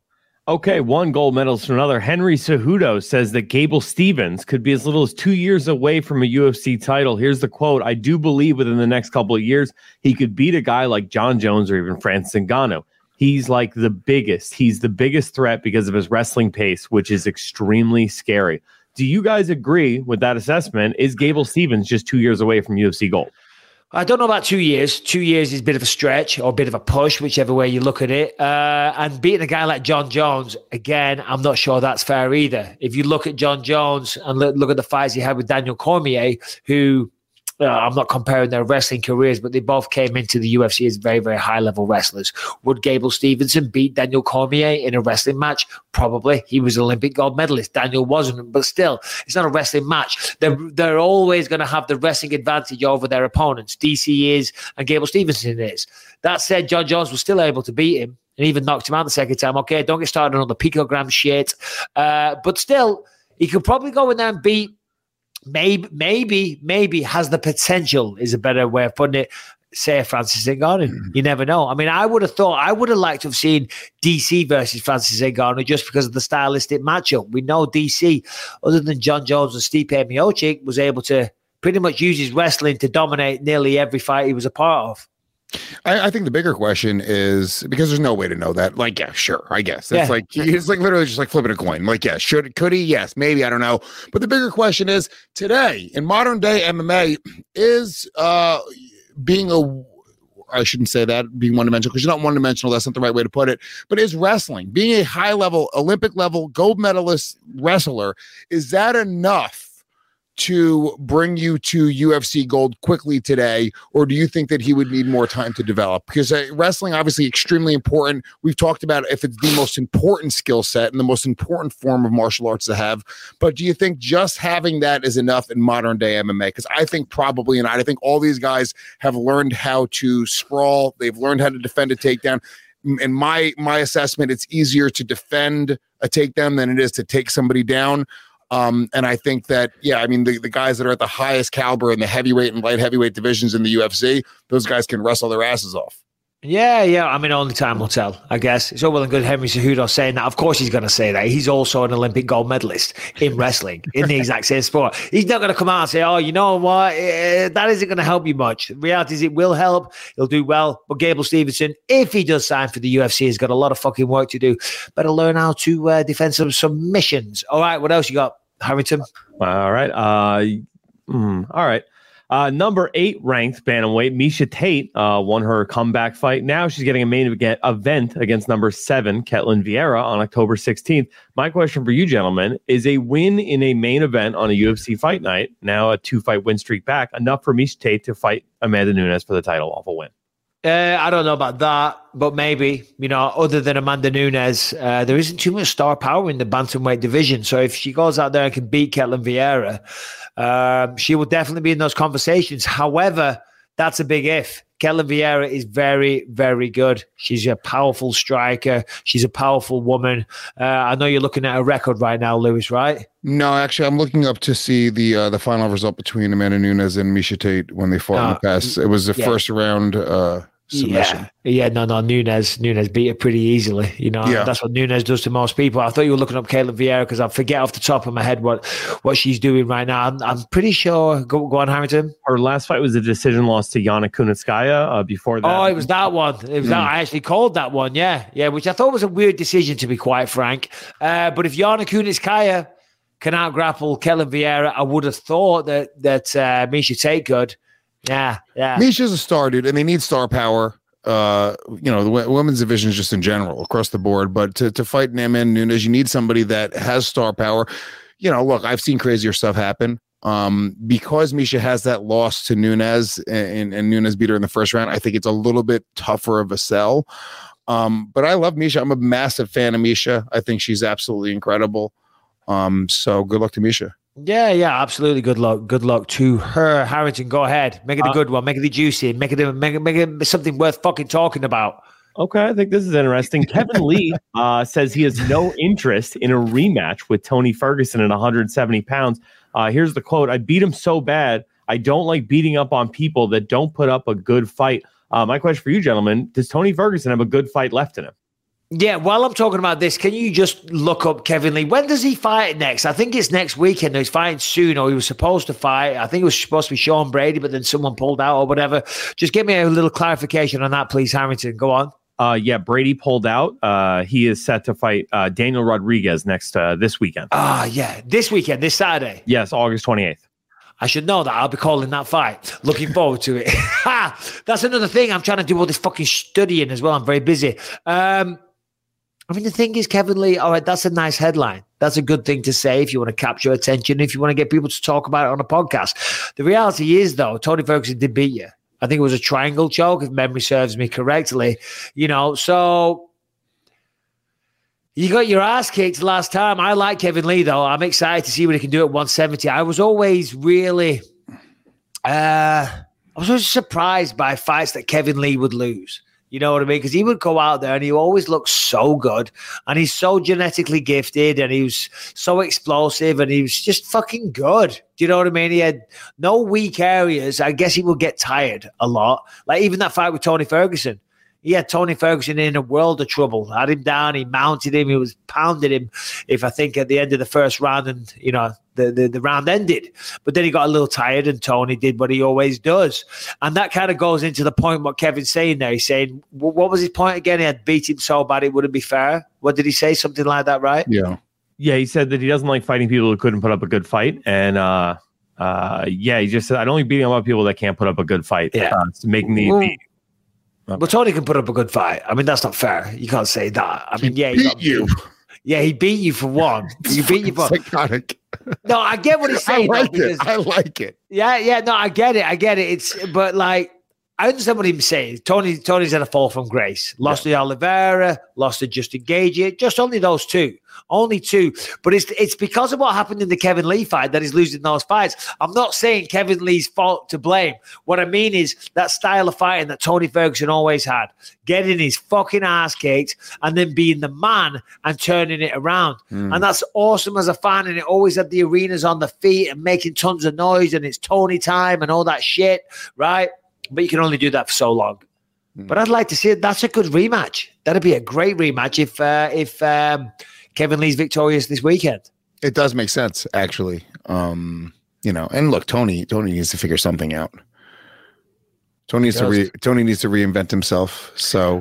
Okay, one gold medalist to another. Henry Cejudo says that Gable Stevens could be as little as two years away from a U F C title. Here's the quote. I do believe within the next couple of years, he could beat a guy like John Jones or even Francis Ngannou. He's like the biggest. He's the biggest threat because of his wrestling pace, which is extremely scary. Do you guys agree with that assessment? Is Gable Stevens just two years away from U F C gold? I don't know about two years. Two years is a bit of a stretch or a bit of a push, whichever way you look at it. Uh, and beating a guy like John Jones, again, I'm not sure that's fair either. If you look at John Jones and look, look at the fights he had with Daniel Cormier, who uh, I'm not comparing their wrestling careers, but they both came into the U F C as very, very high-level wrestlers. Would Gable Stevenson beat Daniel Cormier in a wrestling match? Probably. He was an Olympic gold medalist. Daniel wasn't, but still, it's not a wrestling match. They're, they're always going to have the wrestling advantage over their opponents. D C is, and Gable Stevenson is. That said, John Jones was still able to beat him and even knocked him out the second time. Okay, don't get started on the picogram shit. Uh, but still, he could probably go in there and beat Maybe, maybe, maybe has the potential is a better way of putting it. Say Francis Ngannou. You never know. I mean, I would have thought, I would have liked to have seen D C versus Francis Ngannou just because of the stylistic matchup. We know D C, other than John Jones and Stipe Miocic, was able to pretty much use his wrestling to dominate nearly every fight he was a part of. I, I think the bigger question is, because there's no way to know that. Like, yeah, sure, I guess. It's Yeah. like it's like literally just like flipping a coin. Like, yeah, should could he? Yes, maybe. I don't know. But the bigger question is, today in modern day M M A, is uh being a I shouldn't say that, being one dimensional, because you're not one dimensional. That's not the right way to put it. But is wrestling, being a high level, Olympic level, gold medalist wrestler, is that enough to bring you to U F C gold quickly today, or do you think that he would need more time to develop? Because uh, wrestling, obviously, extremely important. We've talked about if it's the most important skill set and the most important form of martial arts to have. But do you think just having that is enough in modern day M M A? Because I think probably not. I think all these guys have learned how to sprawl. They've learned how to defend a takedown. In my my assessment, it's easier to defend a takedown than it is to take somebody down. Um, and I think that, yeah, I mean, the, the guys that are at the highest caliber in the heavyweight and light heavyweight divisions in the U F C, those guys can wrestle their asses off. Yeah, yeah. I mean, only time will tell, I guess. It's all well and good Henry Cejudo saying that. Of course he's going to say that. He's also an Olympic gold medalist in wrestling, in the exact same sport. He's not going to come out and say, oh, you know what? Eh, that isn't going to help you much. The reality is it will help. He'll do well. But Gable Stevenson, if he does sign for the U F C, has got a lot of fucking work to do. Better learn how to uh, defend some submissions. All right, what else you got, Harrington? All right. Uh, mm, all right. Uh, number eight ranked bantamweight Miesha Tate uh, won her comeback fight. Now she's getting a main event against number seven Ketlin Vieira on October sixteenth. My question for you, gentlemen, is a win in a main event on a U F C fight night, now a two-fight win streak back, enough for Miesha Tate to fight Amanda Nunes for the title off a win? Uh, I don't know about that, but maybe, you know, other than Amanda Nunes, uh, there isn't too much star power in the bantamweight division. So if she goes out there and can beat Ketlin Vieira, um, she will definitely be in those conversations. However, that's a big if. Ketlin Vieira is very, very good. She's a powerful striker. She's a powerful woman. Uh, I know you're looking at a record right now, Lewis, right? No, actually, I'm looking up to see the uh, the final result between Amanda Nunes and Miesha Tate when they fought uh, in the past. It was the yeah. first round uh, submission. Yeah, yeah, no, no, Nunes, Nunes beat her pretty easily. You know, yeah. That's what Nunes does to most people. I thought you were looking up Ketlin Vieira because I forget off the top of my head what, what she's doing right now. I'm, I'm pretty sure. Go, go on, Harrington. Her last fight was a decision loss to Yana Kunitskaya. Uh, before that, oh, it was that one. It was mm. that. I actually called that one. Yeah, yeah, which I thought was a weird decision, to be quite frank. Uh, but if Yana Kunitskaya can out grapple Ketlin Vieira, I would have thought that that uh, Miesha Tate could. Yeah, yeah. Miesha's a star, dude, and they need star power. Uh, you know, the w- women's division is just in general across the board. But to to fight Amanda Nunes, you need somebody that has star power. You know, look, I've seen crazier stuff happen. Um, because Miesha has that loss to Nunes and, and Nunes beat her in the first round, I think it's a little bit tougher of a sell. Um, but I love Miesha. I'm a massive fan of Miesha. I think she's absolutely incredible. Um, so good luck to Miesha. Yeah, yeah, absolutely. Good luck. Good luck to her. Harrington, go ahead. Make it a uh, good one. Make it a juicy. Make it, a, make it make it something worth fucking talking about. Okay, I think this is interesting. Kevin Lee uh, says he has no interest in a rematch with Tony Ferguson at one hundred seventy pounds. Uh, here's the quote. I beat him so bad. I don't like beating up on people that don't put up a good fight. Uh, my question for you, gentlemen, does Tony Ferguson have a good fight left in him? Yeah, while I'm talking about this, can you just look up Kevin Lee? When does he fight next? I think it's next weekend. He's fighting soon, or he was supposed to fight. I think it was supposed to be Sean Brady, but then someone pulled out or whatever. Just give me a little clarification on that, please, Harrington. Go on. Uh, yeah, Brady pulled out. Uh, he is set to fight uh, Daniel Rodriguez next uh, this weekend. Ah, yeah, this weekend, this Saturday. Yes, August twenty-eighth. I should know that. I'll be calling that fight. Looking forward to it. That's another thing. I'm trying to do all this fucking studying as well. I'm very busy. Um, I mean, the thing is, Kevin Lee, all right, that's a nice headline. That's a good thing to say if you want to capture attention, if you want to get people to talk about it on a podcast. The reality is, though, Tony Ferguson did beat you. I think it was a triangle choke, if memory serves me correctly. You know, so you got your ass kicked last time. I like Kevin Lee, though. I'm excited to see what he can do at one seventy. I was always really, uh, I was always surprised by fights that Kevin Lee would lose. You know what I mean? Because he would go out there and he always looked so good. And he's so genetically gifted and he was so explosive and he was just fucking good. Do you know what I mean? He had no weak areas. I guess he would get tired a lot. Like even that fight with Tony Ferguson. He had Tony Ferguson in a world of trouble. Had him down. He mounted him. He was pounding him, if I think at the end of the first round and, you know, the, the, the round ended. But then he got a little tired and Tony did what he always does. And that kind of goes into the point what Kevin's saying there. He's saying, what was his point again? He had beat him so bad it wouldn't be fair. What did he say? Something like that, right? Yeah. Yeah, he said that he doesn't like fighting people who couldn't put up a good fight. And, uh, uh, yeah, he just said, I'd only beat him up people that can't put up a good fight. Yeah. Uh, to make me Well, beat. Okay. But Tony can put up a good fight. I mean, that's not fair. You can't say that. I mean, yeah, he beat got you. Yeah, he beat you for one. He beat you for psychotic. No, I get what he's saying. I like though, it. I like it. Yeah, yeah, no, I get it. I get it. It's but like I understand what he's saying. Tony, Tony's had a fall from grace. Lost yeah. to Oliveira, lost to Justin Gaethje. Just only those two. Only two. But it's it's because of what happened in the Kevin Lee fight that he's losing those fights. I'm not saying Kevin Lee's fault to blame. What I mean is that style of fighting that Tony Ferguson always had. Getting his fucking ass kicked and then being the man and turning it around. Mm. And that's awesome as a fan. And it always had the arenas on the feet and making tons of noise and it's Tony time and all that shit, right? But you can only do that for so long. Mm. But I'd like to see it. That's a good rematch. That'd be a great rematch if uh, if um, Kevin Lee's victorious this weekend. It does make sense, actually. Um, you know, and look, Tony, Tony needs to figure something out. Tony needs to re- Tony needs to reinvent himself. So,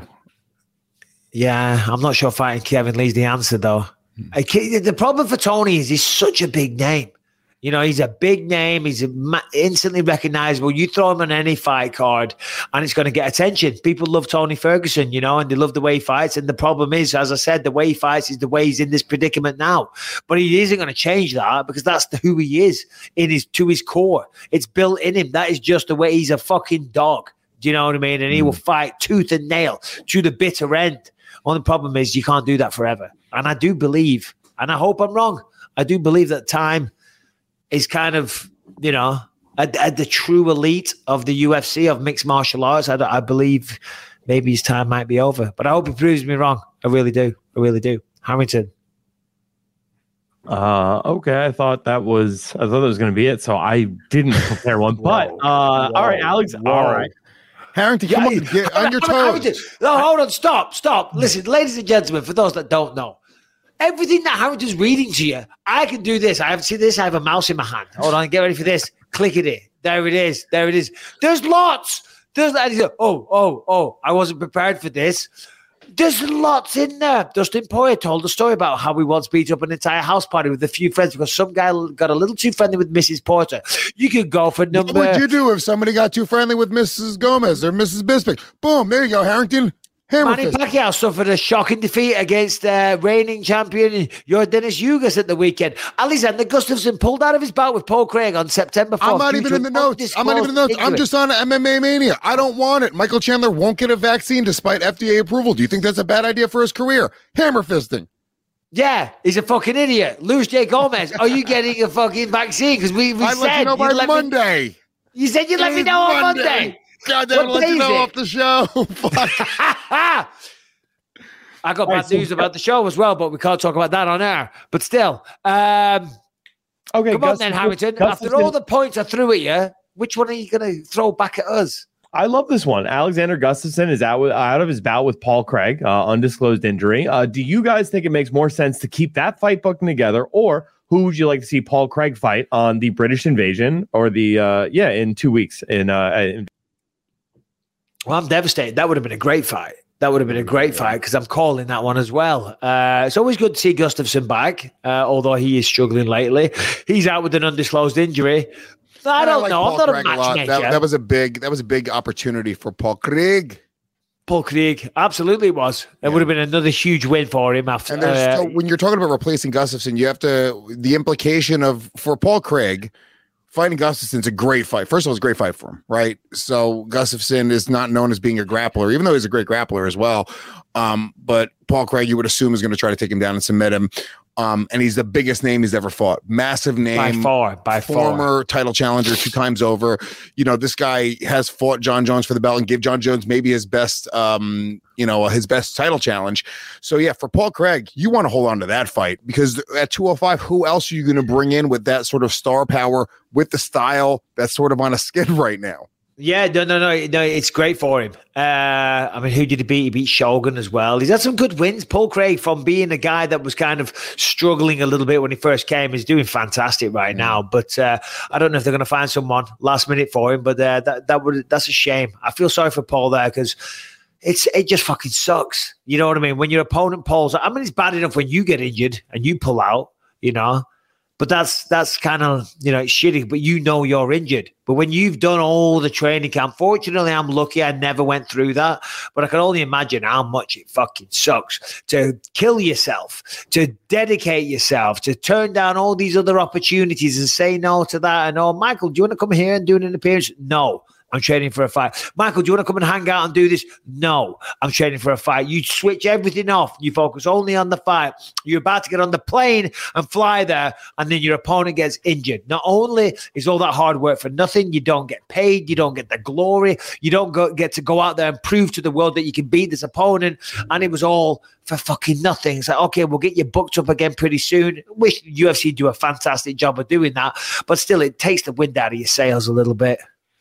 yeah, I'm not sure fighting Kevin Lee's the answer, though. Mm. I, the problem for Tony is he's such a big name. You know, he's a big name. He's instantly recognizable. You throw him on any fight card and it's going to get attention. People love Tony Ferguson, you know, and they love the way he fights. And the problem is, as I said, the way he fights is the way he's in this predicament now. But he isn't going to change that because that's the, who he is in his to his core. It's built in him. That is just the way he's a fucking dog. Do you know what I mean? And he will fight tooth and nail to the bitter end. Only problem is you can't do that forever. And I do believe, and I hope I'm wrong, I do believe that time is kind of, you know, at, at the true elite of the U F C, of mixed martial arts. I, I believe maybe his time might be over. But I hope he proves me wrong. I really do. I really do. Harrington. Uh, okay, I thought that was, I thought that was going to be it. So I didn't prepare one. But, uh, whoa, all right, Alex. Whoa. All right. Harrington, come yeah, on, get on your toes. No, hold on. Stop. Stop. Listen, ladies and gentlemen, for those that don't know, everything that Harrington's reading to you, I can do this. I have see this. I have a mouse in my hand. Hold on, get ready for this. Click it in. There it is. There it is. There's lots. There's oh, oh, oh. I wasn't prepared for this. There's lots in there. Dustin Poirier told a story about how he once beat up an entire house party with a few friends because some guy got a little too friendly with Missus Porter. You could go for number. What would you do if somebody got too friendly with Missus Gomez or Missus Bisping? Boom, there you go, Harrington. Hammer Manny fist. Pacquiao suffered a shocking defeat against uh, reigning champion Yordenis Ugas at the weekend. Alexander Gustafsson pulled out of his bout with Paul Craig on September fourth. I'm not even in the notes. I'm not even in the notes. Injury. I'm just on M M A Mania. I don't want it. Michael Chandler won't get a vaccine despite F D A approval. Do you think that's a bad idea for his career? Hammer fisting. Yeah, he's a fucking idiot. Luis J. Gomez, are you getting a fucking vaccine? Because we, we I said let you know by Monday. Me, you said you'd let me know on Monday. Monday. God damn it, let you know it? off the show. I got bad news about the show as well, but we can't talk about that on air. But still, um, okay. Come Gus, on then, Harrington. Gus After all gonna... the points I threw at you, which one are you going to throw back at us? I love this one. Alexander Gustafsson is out with, out of his bout with Paul Craig, uh, undisclosed injury. Uh, do you guys think it makes more sense to keep that fight booking together, or who would you like to see Paul Craig fight on the British Invasion or the uh, yeah in two weeks in? Uh, in- well, I'm devastated. That would have been a great fight. That would have been a great fight because I'm calling that one as well. Uh, it's always good to see Gustafsson back, uh, although he is struggling lately. He's out with an undisclosed injury. I don't I like know. Paul I'm not Craig a matchmaker. That, that was a big. That was a big opportunity for Paul Craig. Paul Craig, absolutely was. It yeah. would have been another huge win for him after. And there's uh, so when you're talking about replacing Gustafsson, you have to the implication of for Paul Craig fighting Gustafsson's a great fight. First of all, it's a great fight for him, right? So Gustafsson is not known as being a grappler, even though he's a great grappler as well. Um, but Paul Craig, you would assume, is going to try to take him down and submit him. Um, and he's the biggest name he's ever fought. Massive name. By far, by former far. title challenger two times over. You know, this guy has fought John Jones for the belt and gave John Jones maybe his best, um, you know, his best title challenge. So, yeah, for Paul Craig, you want to hold on to that fight because at two oh five, who else are you going to bring in with that sort of star power with the style that's sort of on a skid right now? Yeah, no, no, no, no. It's great for him. Uh, I mean, who did he beat? He beat Shogun as well. He's had some good wins. Paul Craig, from being a guy that was kind of struggling a little bit when he first came, is doing fantastic right now. But uh, I don't know if they're going to find someone last minute for him. But uh, that that would that's a shame. I feel sorry for Paul there because it's it just fucking sucks. You know what I mean? When your opponent pulls, I mean, it's bad enough when you get injured and you pull out. You know. But that's that's kind of, you know, it's shitty, but you know you're injured. But when you've done all the training camp, fortunately, I'm lucky I never went through that. But I can only imagine how much it fucking sucks to kill yourself, to dedicate yourself, to turn down all these other opportunities and say no to that. And, oh, Michael, do you want to come here and do an appearance? No. I'm training for a fight. Michael, do you want to come and hang out and do this? No, I'm training for a fight. You switch everything off. You focus only on the fight. You're about to get on the plane and fly there, and then your opponent gets injured. Not only is all that hard work for nothing, you don't get paid, you don't get the glory, you don't go, get to go out there and prove to the world that you can beat this opponent, and it was all for fucking nothing. It's like, okay, we'll get you booked up again pretty soon. Wish U F C do a fantastic job of doing that, but still, it takes the wind out of your sails a little bit.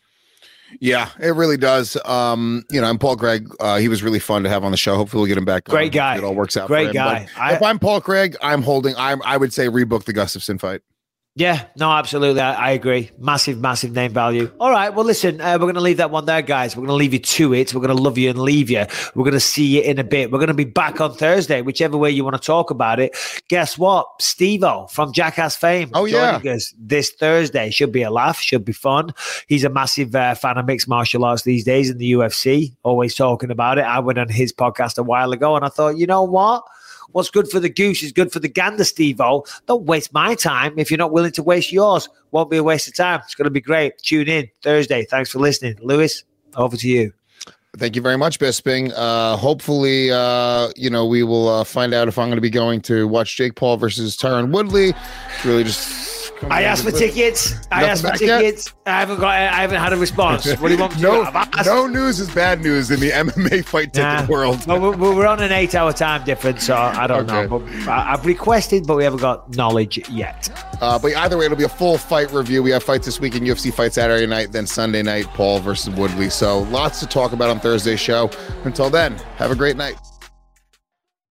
Yeah, it really does. Um, you know, and Paul Craig, uh, he was really fun to have on the show. Hopefully we'll get him back. Great guy. It all works out. Great for him. guy. I, if I'm Paul Craig, I'm holding, I'm, I would say rebook the Gustafsson fight. Yeah, no, absolutely. I, I agree. Massive, massive name value. All right. Well, listen, uh, we're going to leave that one there, guys. We're going to leave you to it. We're going to love you and leave you. We're going to see you in a bit. We're going to be back on Thursday, whichever way you want to talk about it. Guess what? Steve-O from Jackass fame. Oh, yeah. Joining us this Thursday. Should be a laugh. Should be fun. He's a massive uh, fan of mixed martial arts these days in the U F C. Always talking about it. I went on his podcast a while ago and I thought, you know what? What's good for the goose is good for the gander, Steve-O. Don't waste my time if you're not willing to waste yours. Won't be a waste of time. It's going to be great. Tune in Thursday. Thanks for listening. Lewis, over to you. Thank you very much, Bisping. Uh, hopefully, uh, you know, we will uh, find out if I'm going to be going to watch Jake Paul versus Tyron Woodley. Really just... I asked for tickets. I asked for tickets. Yet? I haven't got. I haven't had a response. What do you want me to no, do? No news is bad news in the M M A fight ticket nah. world. Well, we're, we're on an eight-hour time difference, so I don't okay. know. But I've requested, but we haven't got knowledge yet. Uh, but either way, it'll be a full fight review. We have fights this weekend. U F C fight Saturday night, then Sunday night, Paul versus Woodley. So lots to talk about on Thursday's show. Until then, have a great night.